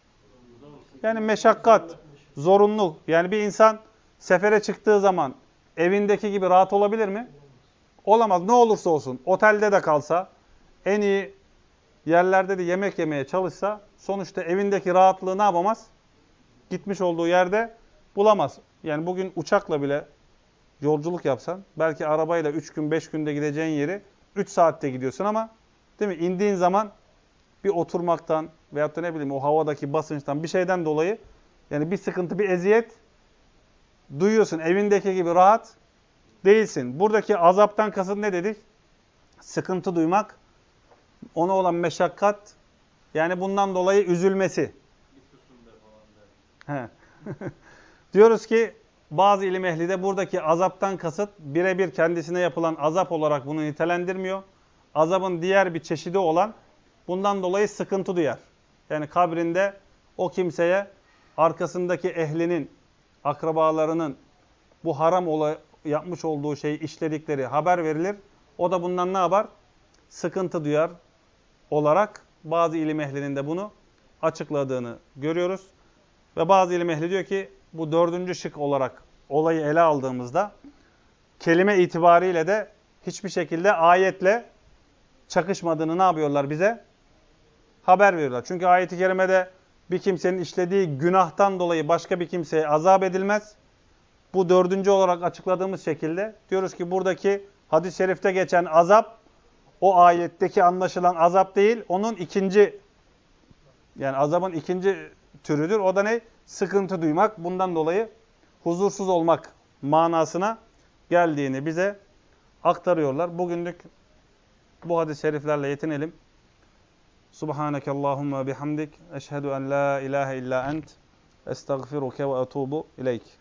Yani meşakkat, zorunluluk. Yani bir insan sefere çıktığı zaman evindeki gibi rahat olabilir mi? Olamaz. Ne olursa olsun. Otelde de kalsa, en iyi yerlerde de yemek yemeye çalışsa sonuçta evindeki rahatlığı ne yapamaz? Gitmiş olduğu yerde bulamaz. Yani bugün uçakla bile yolculuk yapsan, belki arabayla 3 gün 5 günde gideceğin yeri 3 saatte gidiyorsun ama değil mi? İndiğin zaman bir oturmaktan veyahut da ne bileyim o havadaki basınçtan bir şeyden dolayı yani bir sıkıntı, bir eziyet duyuyorsun. Evindeki gibi rahat değilsin. Buradaki azaptan kasıt ne dedik? Sıkıntı duymak, ona olan meşakkat, yani bundan dolayı üzülmesi. He. Diyoruz ki bazı ilim ehli de buradaki azaptan kasıt birebir kendisine yapılan azap olarak bunu nitelendirmiyor. Azabın diğer bir çeşidi olan bundan dolayı sıkıntı duyar. Yani kabrinde o kimseye arkasındaki ehlinin, akrabalarının bu haram yapmış olduğu şeyi işledikleri haber verilir. O da bundan ne yapar? Sıkıntı duyar, olarak bazı ilim ehlinin de bunu açıkladığını görüyoruz. Ve bazı ilim ehli diyor ki bu dördüncü şık olarak olayı ele aldığımızda kelime itibariyle de hiçbir şekilde ayetle çakışmadığını ne yapıyorlar bize? Haber veriyorlar. Çünkü ayet-i kerimede bir kimsenin işlediği günahtan dolayı başka bir kimseye azap edilmez. Bu dördüncü olarak açıkladığımız şekilde diyoruz ki buradaki hadis-i şerifte geçen azap o ayetteki anlaşılan azap değil, onun ikinci yani azabın ikinci türüdür. O da ne? Sıkıntı duymak, bundan dolayı huzursuz olmak manasına geldiğini bize aktarıyorlar. Bugünlük bu hadis-i şeriflerle yetinelim. Subhaneke Allahumma bihamdik. Eşhedü en la ilahe illa ent. Estağfiruke ve etubu ileyk.